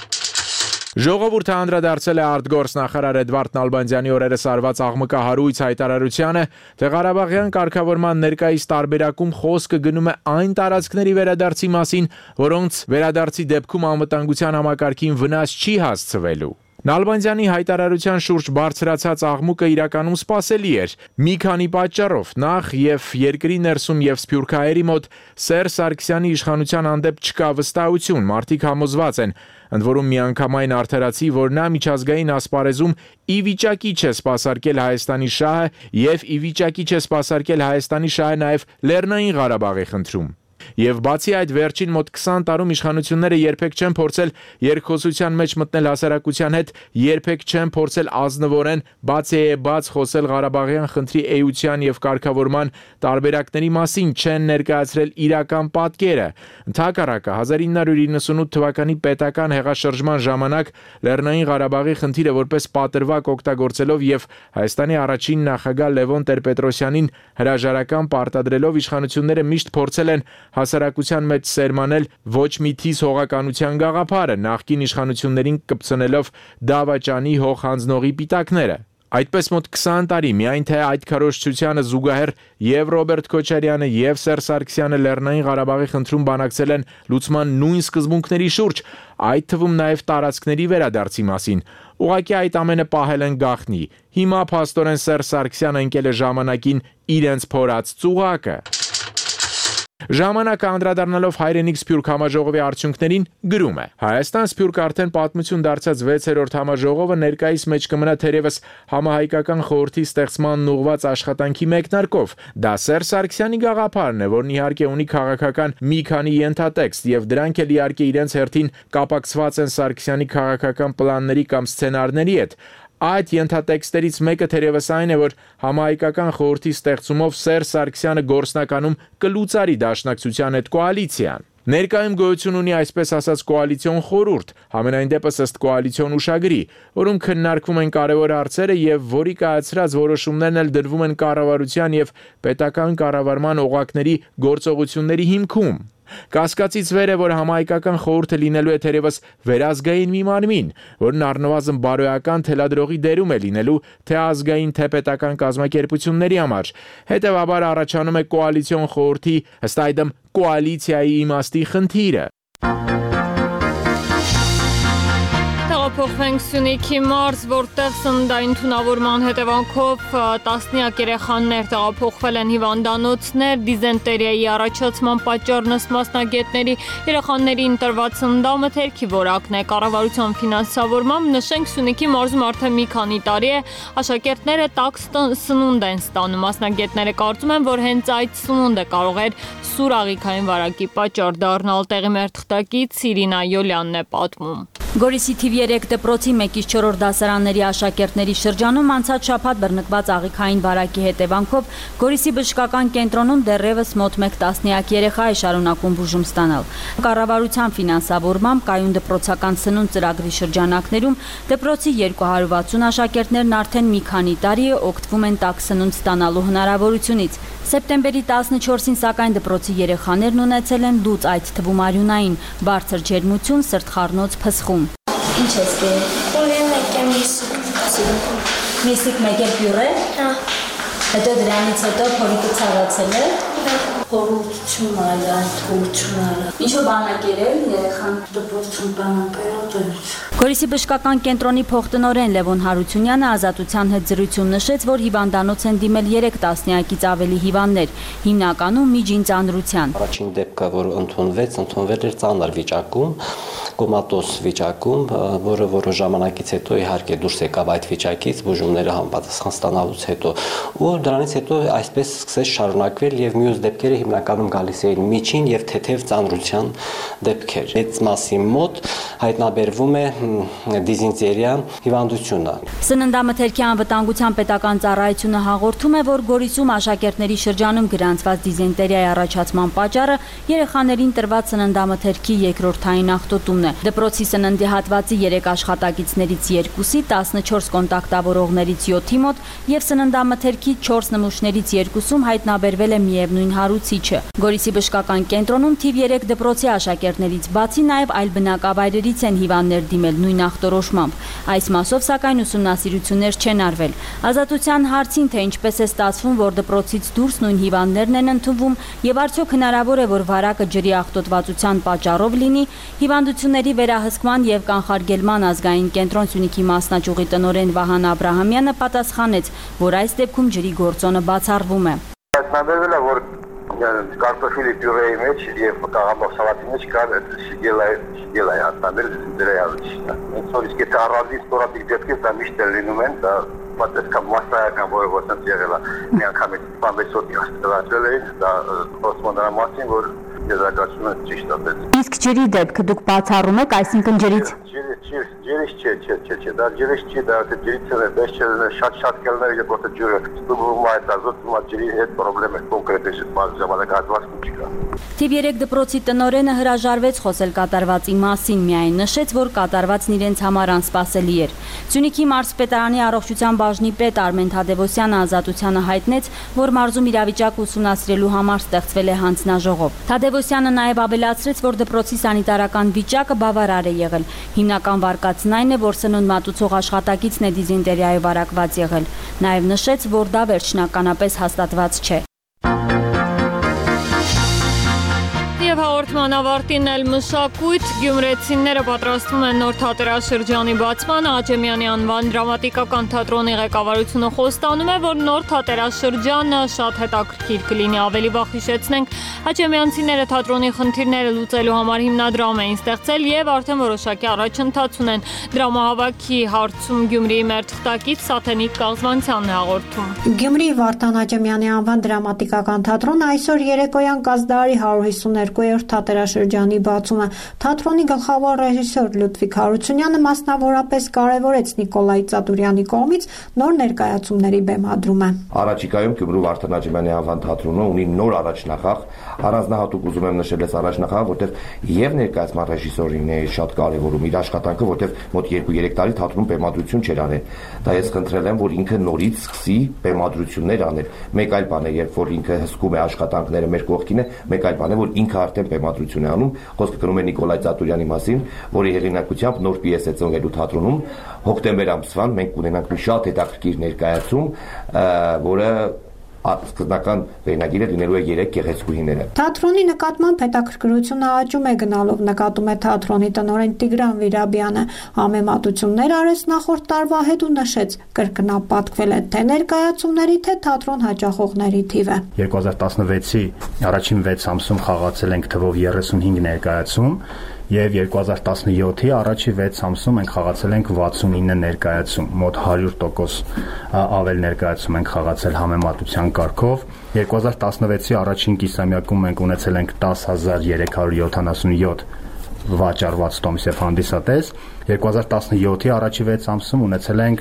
Ժողովուրդը անդրադարձել է արտգործնախարար Էդվարդ Նալբանդյանի օրերս արված աղմկահարույց հայտարարությանը, թե Ղարաբաղյան կարգավորման ներկայիս տարբերակում խոսքը գնում է այն տարածքների վերադարձի մասին, որոնց վերադարձի դեպքում անվտանգության համակարգին վնաս չի հասցվելու։ Նալբանդյանի հայտարարության շուրջ բարձրացած աղմուկը իրականում սպասելի էր։ Մի քանի պատճառով՝ նախ եւ երկրի ներսում եւ սփյուռքահայերի մոտ Սերժ Սարգսյանի իշխանության հանդեպ չկա վստահություն, մարդիկ համոզված են, ընդ որում միանգամայն արդարացի, որ նա միջազգային ասպարեզում ի վիճակի չէ սպասարկել Հայաստանի շահը եւ ի վիճակի չէ սպասարկել Հայաստանի շահը նաեւ Լեռնային Ղարաբաղի խնդրում։ Եվ բացի այդ վերջին մոտ 20 տարում իշխանությունները երբեք չեն փորձել երկխոսության մեջ մտնել հասարակության հետ, երբեք չեն փորձել ազնվորեն բաց խոսել Ղարաբաղյան խնդրի էության եւ կարգավորման տարբերակների մասին, չեն ներկայացրել իրական պատկերը։ Ընդհակառակը 1998 թվականի պետական հեղաշրջման ժամանակ Լեռնային Ղարաբաղի խնդիրը որպես պատրվակ օգտագործելով եւ Հայաստանի առաջին նախագահ Լևոն Տեր-Պետրոսյանին հրաժարական պարտադրելով իշխանությունները միշտ փորձել են հասարակության մեջ սերմանել ոչ մի թիզ հողականության գաղափարը, նախկին իշխանություններին կպցնելով դավաճանի հող հանձնողի պիտակները։ Այդպես մոտ 20 տարի միայն թե այդ քարոզչությանը զուգահեռ եւ Ռոբերտ Քոչարյանը եւ Սերժ Սարգսյանը Լեռնային Ղարաբաղի խնդրում բանակցել են լուծման նույն սկզբունքների շուրջ, այդ թվում նաեւ տարածքների վերադարձի մասին։ Ուղղակի այդ ամենը պահել են գաղտնի։ Հիմա փաստորեն Սերժ Սարգսյանը ընկել է ժամանակին իրենց փորած ծուղակը։ Ժամանակը անդրադառնալով հայրենիք սփյուռք համաժողովի արդյունքներին գրում է. Հայաստան սփյուռք արդեն պատմություն դարձած 6-րդ համաժողովը ներկայիս մեջ կմնա թերևս համահայկական խորհրդի ստեղծման ուղղված աշխատանքի մեկնարկով։ Դա Սերժ Սարգսյանի գաղափարն է, որն իհարկե ունի քաղաքական մի քանի ենթատեքստ եւ դրանք էլ իհարկե իրենց հերթին կապակցված են Սարգսյանի քաղաքական պլանների կամ սցենարների հետ։ Այդ ենթատեքստերից մեկը թերևս այն է, որ համահայկական խորհրդի ստեղծումով Սերժ Սարգսյանը գործնականում կլուծարի Դաշնակցության հետ կոալիցիան։ Ներկայում գոյություն ունի այսպես ասած կոալիցիոն խորհուրդ, համենայն դեպս ըստ կոալիցիոն ուշագրի, որում քննարկվում են կարևոր հարցերը եւ որի կայացրած որոշումներն էլ դրվում են կառավարության եւ պետական կառավարման օղակների գործողությունների հիմքում։ Կասկածից վեր է, որ համահայկական խորհուրդը լինելու է թերևս վերազգային մի մարմին, որն առնվազն բարոյական թելադրողի դերում է լինելու թե ազգային, թե պետական կազմակերպությունների համար։ Հետևաբար առաջանում է կոալիցիոն խորհրդի, ըստ այդմ կոալիցիայի իմաստի խնդիրը։ Փոխվենք Սյունիքի մարզ, որտեղ սննդային թունավորման հետևանքով տասնյակ երեխաներ տեղափոխվել են հիվանդանոցներ, դիզենտերիայի առաջացման պատճառն ըստ մասնագետների երեխաներին տրված սննդամթերքի որակն է։ Կառավարության ֆինանսավորմամբ նշենք Սյունիքի մարզում արդեն մի քանի տարի է աշակերտները տաք սնունդ են ստանում։ Մասնագետները կարծում են, որ հենց այդ սնունդը կարող էր սուր աղիքային վարակի պատճառ դառնալ։ Տեղի մեր թղթակից Իրինա Յոլյանն է պատմում։ Գորիսի թիվ 3 դպրոցի 1-ից 4-րդ դասարանների աշակերտների շրջանում անցած շաբաթ բռնկված աղիքային վարակի հետևանքով Գորիսի բժշկական կենտրոնում դեռևս մոտ 1 տասնյակ երեխա է շարունակում բուժում ստանալ։ Կառավարության ֆինանսավորմամբ կայուն դպրոցական սնունդ ծրագրի շրջանակներում դպրոցի 260 աշակերտներն արդեն մի քանի տարի է օգտվում են տաք սնունդ ստանալու հնարավորությունից։ Սեպտեմբերի 14-ին սակայն դպրոցի երեխաներն ունեցել են լուծ, այդ թվում արյունային, բարձր ջերմություն, սրտխառնոց փսխում։ Ինչ ես կերել։ Ունեմ եկեմ միսիկ։ Միսիկ մեկ էլ պյուրե։ Հա։ Հետո դրանից հետո փորիկը ցավացել է։ Փորություն այլ, թուրություն այլ։ Ինչու բան է կերել երեխան դպրոցում բանակել։ Գորիսի բժշկական կենտրոնի փոխտնօրեն Լևոն Հարությունյանը Ազատության հետ զրույցում նշեց, որ հիվանդանոց են դիմել 3 տասնյակից ավելի հիվանդներ, հիմնականում միջին ծանրության։ Առաջին դեպքը, որ ընդունվել էր ծանր վիճակում, կոմատոզ վիճակում, որը որոշ ժամանակից հետո իհարկե դուրս եկավ այդ վիճակից, բուժումները համապատասխան ստանալուց հետո, ու դրանից հետո այսպես սկսեց շարունակվել եւ մյուս դեպքերը հիմնականում գալիս էին միջին եւ թեթև ծանրության դեպքեր։ Այդ մասի մոտ հայտնաբերվում է դիզենտերիա հիվանդությունը։ Սննդամթերքի անվտանգության պետական ծառայությունը հաղորդում է, որ Գորիսում աշակերտների շրջանում գրանցված դիզենտերիայի առաջացման պատճառը երեխաներին տրված սննդամթերքի երկրորդային աղտոտումն է։ Դպրոցի սննդի հատվածի 3 աշխատակիցներից 2-ի 14 կոնտակտավորողներից 7-ի մոտ եւ սննդամթերքի 4 նմուշներից 2-ում հայտնաբերվել է միևնույն հարուցիչը։ Գորիսի բժշկական կենտրոնում թիվ 3 դպրոցի աշակերտներից բացի նաեւ այլ բնակավայրերից են հիվանդներ դիմել նույն աղտորոշմամբ։ Այս մասով սակայն ուսումնասիրություններ չեն արվել։ Ազատության հարցին, թե ինչպես է ստացվում, որ դպրոցից դուրս նույն հիվանդներն են ընդունվում եւ արդյոք հնարավոր է, որ վարակը ջրի աղտոտվածության պատճառով լինի, հիվանդությունների Խմբումների վերահսկման եւ կանխարգելման ազգային կենտրոն Սյունիքի մասնաճյուղի տնօրեն Վահան Աբրահամյանը պատասխանեց, որ այս դեպքում ջրի գործոնը բացառվում է։ Հայտնաբերվել է, որ կարտոֆիլի պյուրեի մեջ եւ կաղամբող սալատի մեջ կար շիգելայի հաստատել դրեալիչը։ Ինձ իսկ եթե առանձին ստորատիկ դեպքեր դա միշտ է լինում են, դա պատասխան մասսայական որոշած եղել է։ Մի անգամ բամբեսոտի հաստատվել է, դա խոսում դրա մասին, որ եզրակացումը ճիշտ է։ Իսկ ջրի դեպքը դուք բացառում եք, այսինքն ջրից ջրից չէ, դա ջրից չի, դա ջրից է, բես չէ, շատ կելներ երբ որ ջուրը ստուգվում է, ազոտվում է ջրի հետ խնդրեմ է կոնկրետ ժամանակահատվածում չկա։ Թիվ 3 դպրոցի տնօրենը հրաժարվեց խոսել կատարվածի մասին, միայն նշեց, որ կատարվածն իրենց համար անսպասելի էր։ Սյունիքի մարզպետարանի առողջության բաժնի պետ Արմեն Թադևոսյանը Ազատությանը հայտնեց, որ մարզում իրավիճակը ուսումնասիրելու համար ստեղծվել է հանձնաժողով։ Թադևոսյանը նաև ավելացրեց, որ դպրոցի սանիտարական վիճակը բավարար է եղել։ Հիմնական վարկածն այն է, որ սնունդ մատուցող աշխատակիցն է դիզենտերիայով վարակված եղել։ Նաև նշեց, որ դա վերջնականապես հաստատված չէ։ Եվ հաղորդման ավարտին էլ մշակույթ, գյումրեցիները պատրաստվում են նոր թատերաշրջանի բացման, Աճեմյանի անվան դրամատիկական թատրոնի ղեկավարությունը խոստանում է, որ նոր թատերաշրջանը շատ հետաքրքիր կլինի, ավելի վաղ հիշեցնենք, աճեմյանցիները թատրոնի խնդիրները լուծելու համար հիմնադրամ էին ստեղծել եւ արդեն որոշակի առաջընթաց ունեն։ Դրամահավաքի հարցում Գյումրիի մեր թղթակից Սաթենիկ Կաղզմանցյանն է հաղորդում։ Գյումրիի Վարդան Աճեմյանի անվան դրամատիկական թատրոնը այսօր երեկոյան կազդարի 152-րդ թատերաշրջանի բացումը։ Թատրոնի գլխավոր ռեժիսոր Լյուդվիգ Հարությունյանը մասնավորապես կարևորեց Նիկոլայ Ծատուրյանի կողմից նոր ներկայացումների բեմադրումը։ Առաջիկայում Գյումրու Վարդան Աճեմյանի անվան թատրոնը ունի նոր առաջնախաղ, առանձնահատուկ ուզում եմ նշել այս առաջնախաղը, որտեղ եւ ներկայացման ռեժիսորին է շատ կարևորում իր աշխատանքը, որտեղ մոտ 2-3 տարի թատրոնում բեմադրություն չէր անել։ Դա ես խնդրել եմ, որ ինքը նորից սկսի բեմադրություններ անել։ Մեկ այլ բան է, երբ որ ինքը հսկում է աշխատանքները մեր կողքին է, մեկ այլ բան է, որ ինքը արդեն բեմադրություն է անում։ Խոսքը գնում է Նիկոլայ Ծատուրյանի մասին, որի հեղինակությամբ նոր պիես է ծնվելու թատրոնում։ Հոկտեմբեր ամսվան մենք կունենանք մի շատ հետաքրքիր ներկայացում, որը սկզբնական վերնագիրը լինելու է 3 գեղեցկուհիները։ Թատրոնի նկատմամբ հետաքրքրությունը աճում է գնալով, նկատում է թատրոնի տնօրեն Տիգրան Վիրաբյանը։ Համեմատություններ արեց նախորդ տարվա հետ ու նշեց, կրկնապատկվել է թե ներկայացումների, թե թատրոն հաճախողների թիվը։ 2016-ի առաջին 6 ամսում խաղացել ենք թվով 35 ներկայացում եւ 2017-ի առաջի 6 ամսում ենք խաղացել ենք 69 ներկայացում, մոտ 100% ավել ներկայացում ենք խաղացել համեմատության կարգով։ 2016-ի առաջին կիսամյակում մենք ունեցել ենք 10377 վաճառված տոմս եւ հանդիսատես, 2017-ի առաջի 6 ամսում ունեցել ենք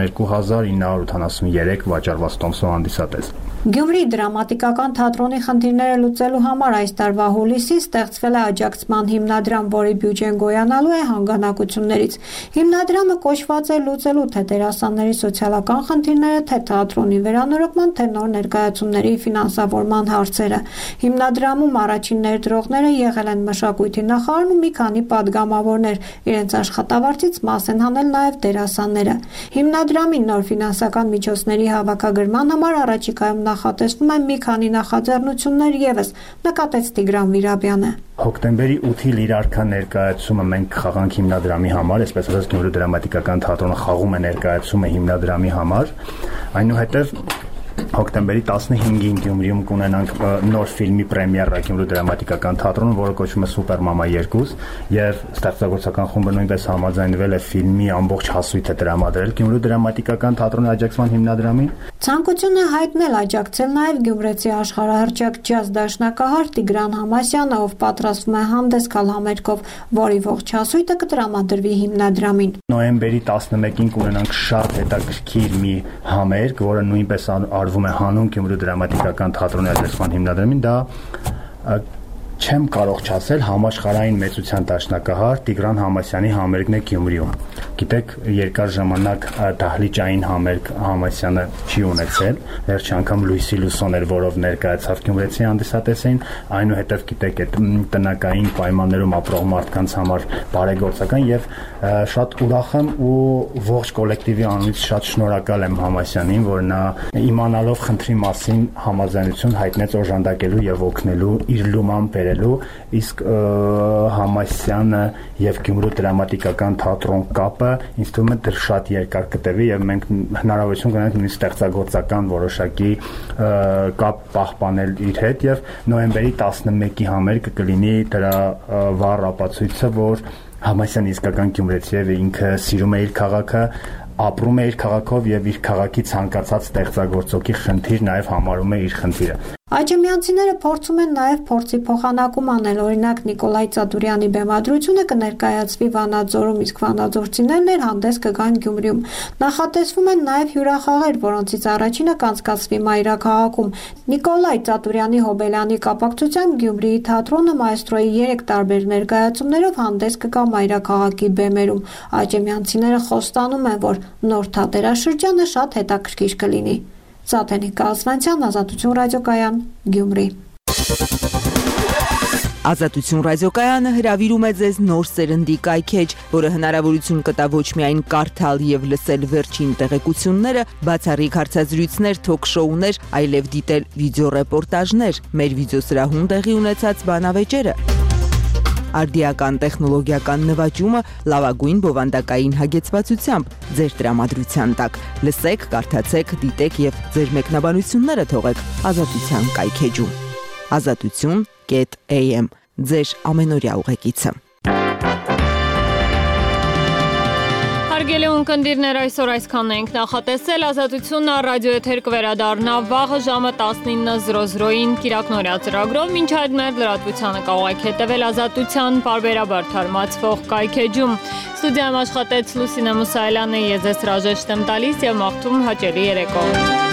22983 վաճառված տոմս ու հանդիսատես։ Գյումրի դրամատիկական թատրոնի խնդիրները լուծելու համար այս տարվա հուլիսին ստեղծվել է աջակցման հիմնադրամ, որի բյուջեն գոյանալու է հանգանակություններից։ Հիմնադրամը կոչված է լուծելու թե դերասանների սոցիալական խնդիրները, թե թատրոնի վերանորոգման, թե նոր ներկայացումների ֆինանսավորման հարցերը։ Հիմնադրամում առաջին ներդրողները եղել են մշակույթի նախարարն ու մի քանի падգամավորներ, իրենց աշխատավարձից մաս են հանել նաև դերասանները։ Հիմնադրամի նոր ֆինանսական միջոցների հավաքագրման համար առաջիկայում նախատեսվում են մի քանի նախաձեռնություններ ևս, նկատեց Տիգրան Վիրաբյանը։ Հոկտեմբերի 8-ի Լիրարքա ներկայացումը մենք խաղանք հիմնադրամի համար, այսպես ասած Գյումրու դրամատիկական թատրոնը խաղում է ներկայացումը հիմնադրամի համար, այնուհետև հոկտեմբերի 15-ին Գյումրիում կունենանք նոր ֆիլմի պրեմիերա Գյումրու դրամատիկական թատրոնում, որը կոչվում է Սուպեր Մամա 2, եւ ստեղծագործական խումբը նույնպես համաձայնվել է ֆիլմի ամբողջ հասույթը տրամադրել Գյումրու դրամատիկական թատրոնի աջակցման հիմնադրամին։ Ցանկություն է հայտնել աջակցել նաև գյումրեցի աշխարհահռչակ ջազ դաշնակահար Տիգրան Համասյանը, ով պատրաստվում է հանդես գալ համերգով, որի ողջ հասույթը կտրամադրվի հիմնադրամին։ Նոյեմբերի 11-ին կունենանք շատ հետաքրքիր մի համերգ, որը նույնպես արվում է հանուն Գյումրու դրամատիկական թատրոնի աջակցման հիմնադրամին, դա չեմ կարող չասել համաշխարհային մեծության դաշնակահար Տիգրան Համասյանի համերգն է Գյումրիում։ Գիտեք, երկար ժամանակ դահլիճային համերգ Համասյանը չի ունեցել, վերջի անգամ Լուիսի Լուսոն էր, որով ներկայացավ գյումրեցի հանդիսատեսին, այնուհետև գիտեք, այդ տնական պայմաններում ապրող մարդկանց համար բարեգործական եւ շատ ուրախ եմ ու ողջ կոլեկտիվի անունից շատ շնորհակալ եմ Համասյանին, որ նա իմանալով խնդրի մասին համաձայնություն հայտնեց օժանդակելու եւ օգնելու իր լուման բերել բերելու, իսկ Համասյանը եւ Գյումրու դրամատիկական թատրոն կապը ինձ թվում է դեռ շատ երկար կտևի եւ մենք հնարավորություն կունենանք նույնիսկ ստեղծագործական որոշակի կապ պահպանել իր հետ եւ նոյեմբերի 11-ի համերգը կլինի դրա վառ ապացույցը, որ Համասյանը իսկական գյումրեցի է, ինքը սիրում է իր քաղաքը, ապրում է իր քաղաքով եւ իր քաղաքի ցանկացած ստեղծագործողի խնդիր նաեւ համարում է իր խնդիրը։ Աճեմյանցիները փորձում են նաև փորձի փոխանակում անել, օրինակ Նիկոլայ Ծատուրյանի բեմադրությունը կներկայացվի Վանաձորում, իսկ վանաձորցիներն էլ հանդես կգան Գյումրիում։ Նախատեսվում են նաև հյուրախաղեր, որոնցից առաջինը կանցկացվի մայրաքաղաքում։ Նիկոլայ Ծատուրյանի հոբելյանի կապակցությամբ Գյումրիի թատրոնը մայստրոյի 3 տարբեր ներկայացումներով հանդես կգա մայրաքաղաքի բեմերում։ Աճեմյանցիները խոստանում են, որ նոր թատերաշրջանը շատ հետաքրքիր կլինի։ Սաթենիկ Կալսվանցյան, Ազատություն ռադիոկայան, Գյումրի։ Ազատություն ռադիոկայանը հրավիրում է ձեզ նոր սերնդի կայքեջ, որը հնարավորություն կտա ոչ միայն կարդալ եւ լսել վերջին տեղեկությունները, բացառիկ հարցազրույցներ, թոք-շոուներ, այլև դիտել վիդեոռեպորտաժներ, մեր վիդեոսրահում տեղի ունեցած բանավեճերը։ Արդիական տեխնոլոգիական նվաճումը լավագույն բովանդակային հագեցվածությամբ ձեր տրամադրության տակ։ Լսեք, կարդացեք, դիտեք եւ ձեր մեկնաբանությունները թողեք Ազատության կայքեջում։ Azatutun.am ձեր ամենօրյա ուղեկիցը։ Հարգելի ունկնդիրներ, այսօր այսքանն ենք նախատեսել։ Ազատությունն ռադիոեթեր կվերադառնա վաղը ժամը 19:00-ին Կիրակնորյա ծրագրով։ Մինչ այդ մեր լրատվությանը կարող եք հետևել Ազատության պարբերաբար թարմացվող կայքեջում։ Ստուդիայում աշխատեց Լուսինե Մուսայելյանը, ես ձեզ հրաժեշտ եմ տալիս եւ մաղթում հաճելի երեկո։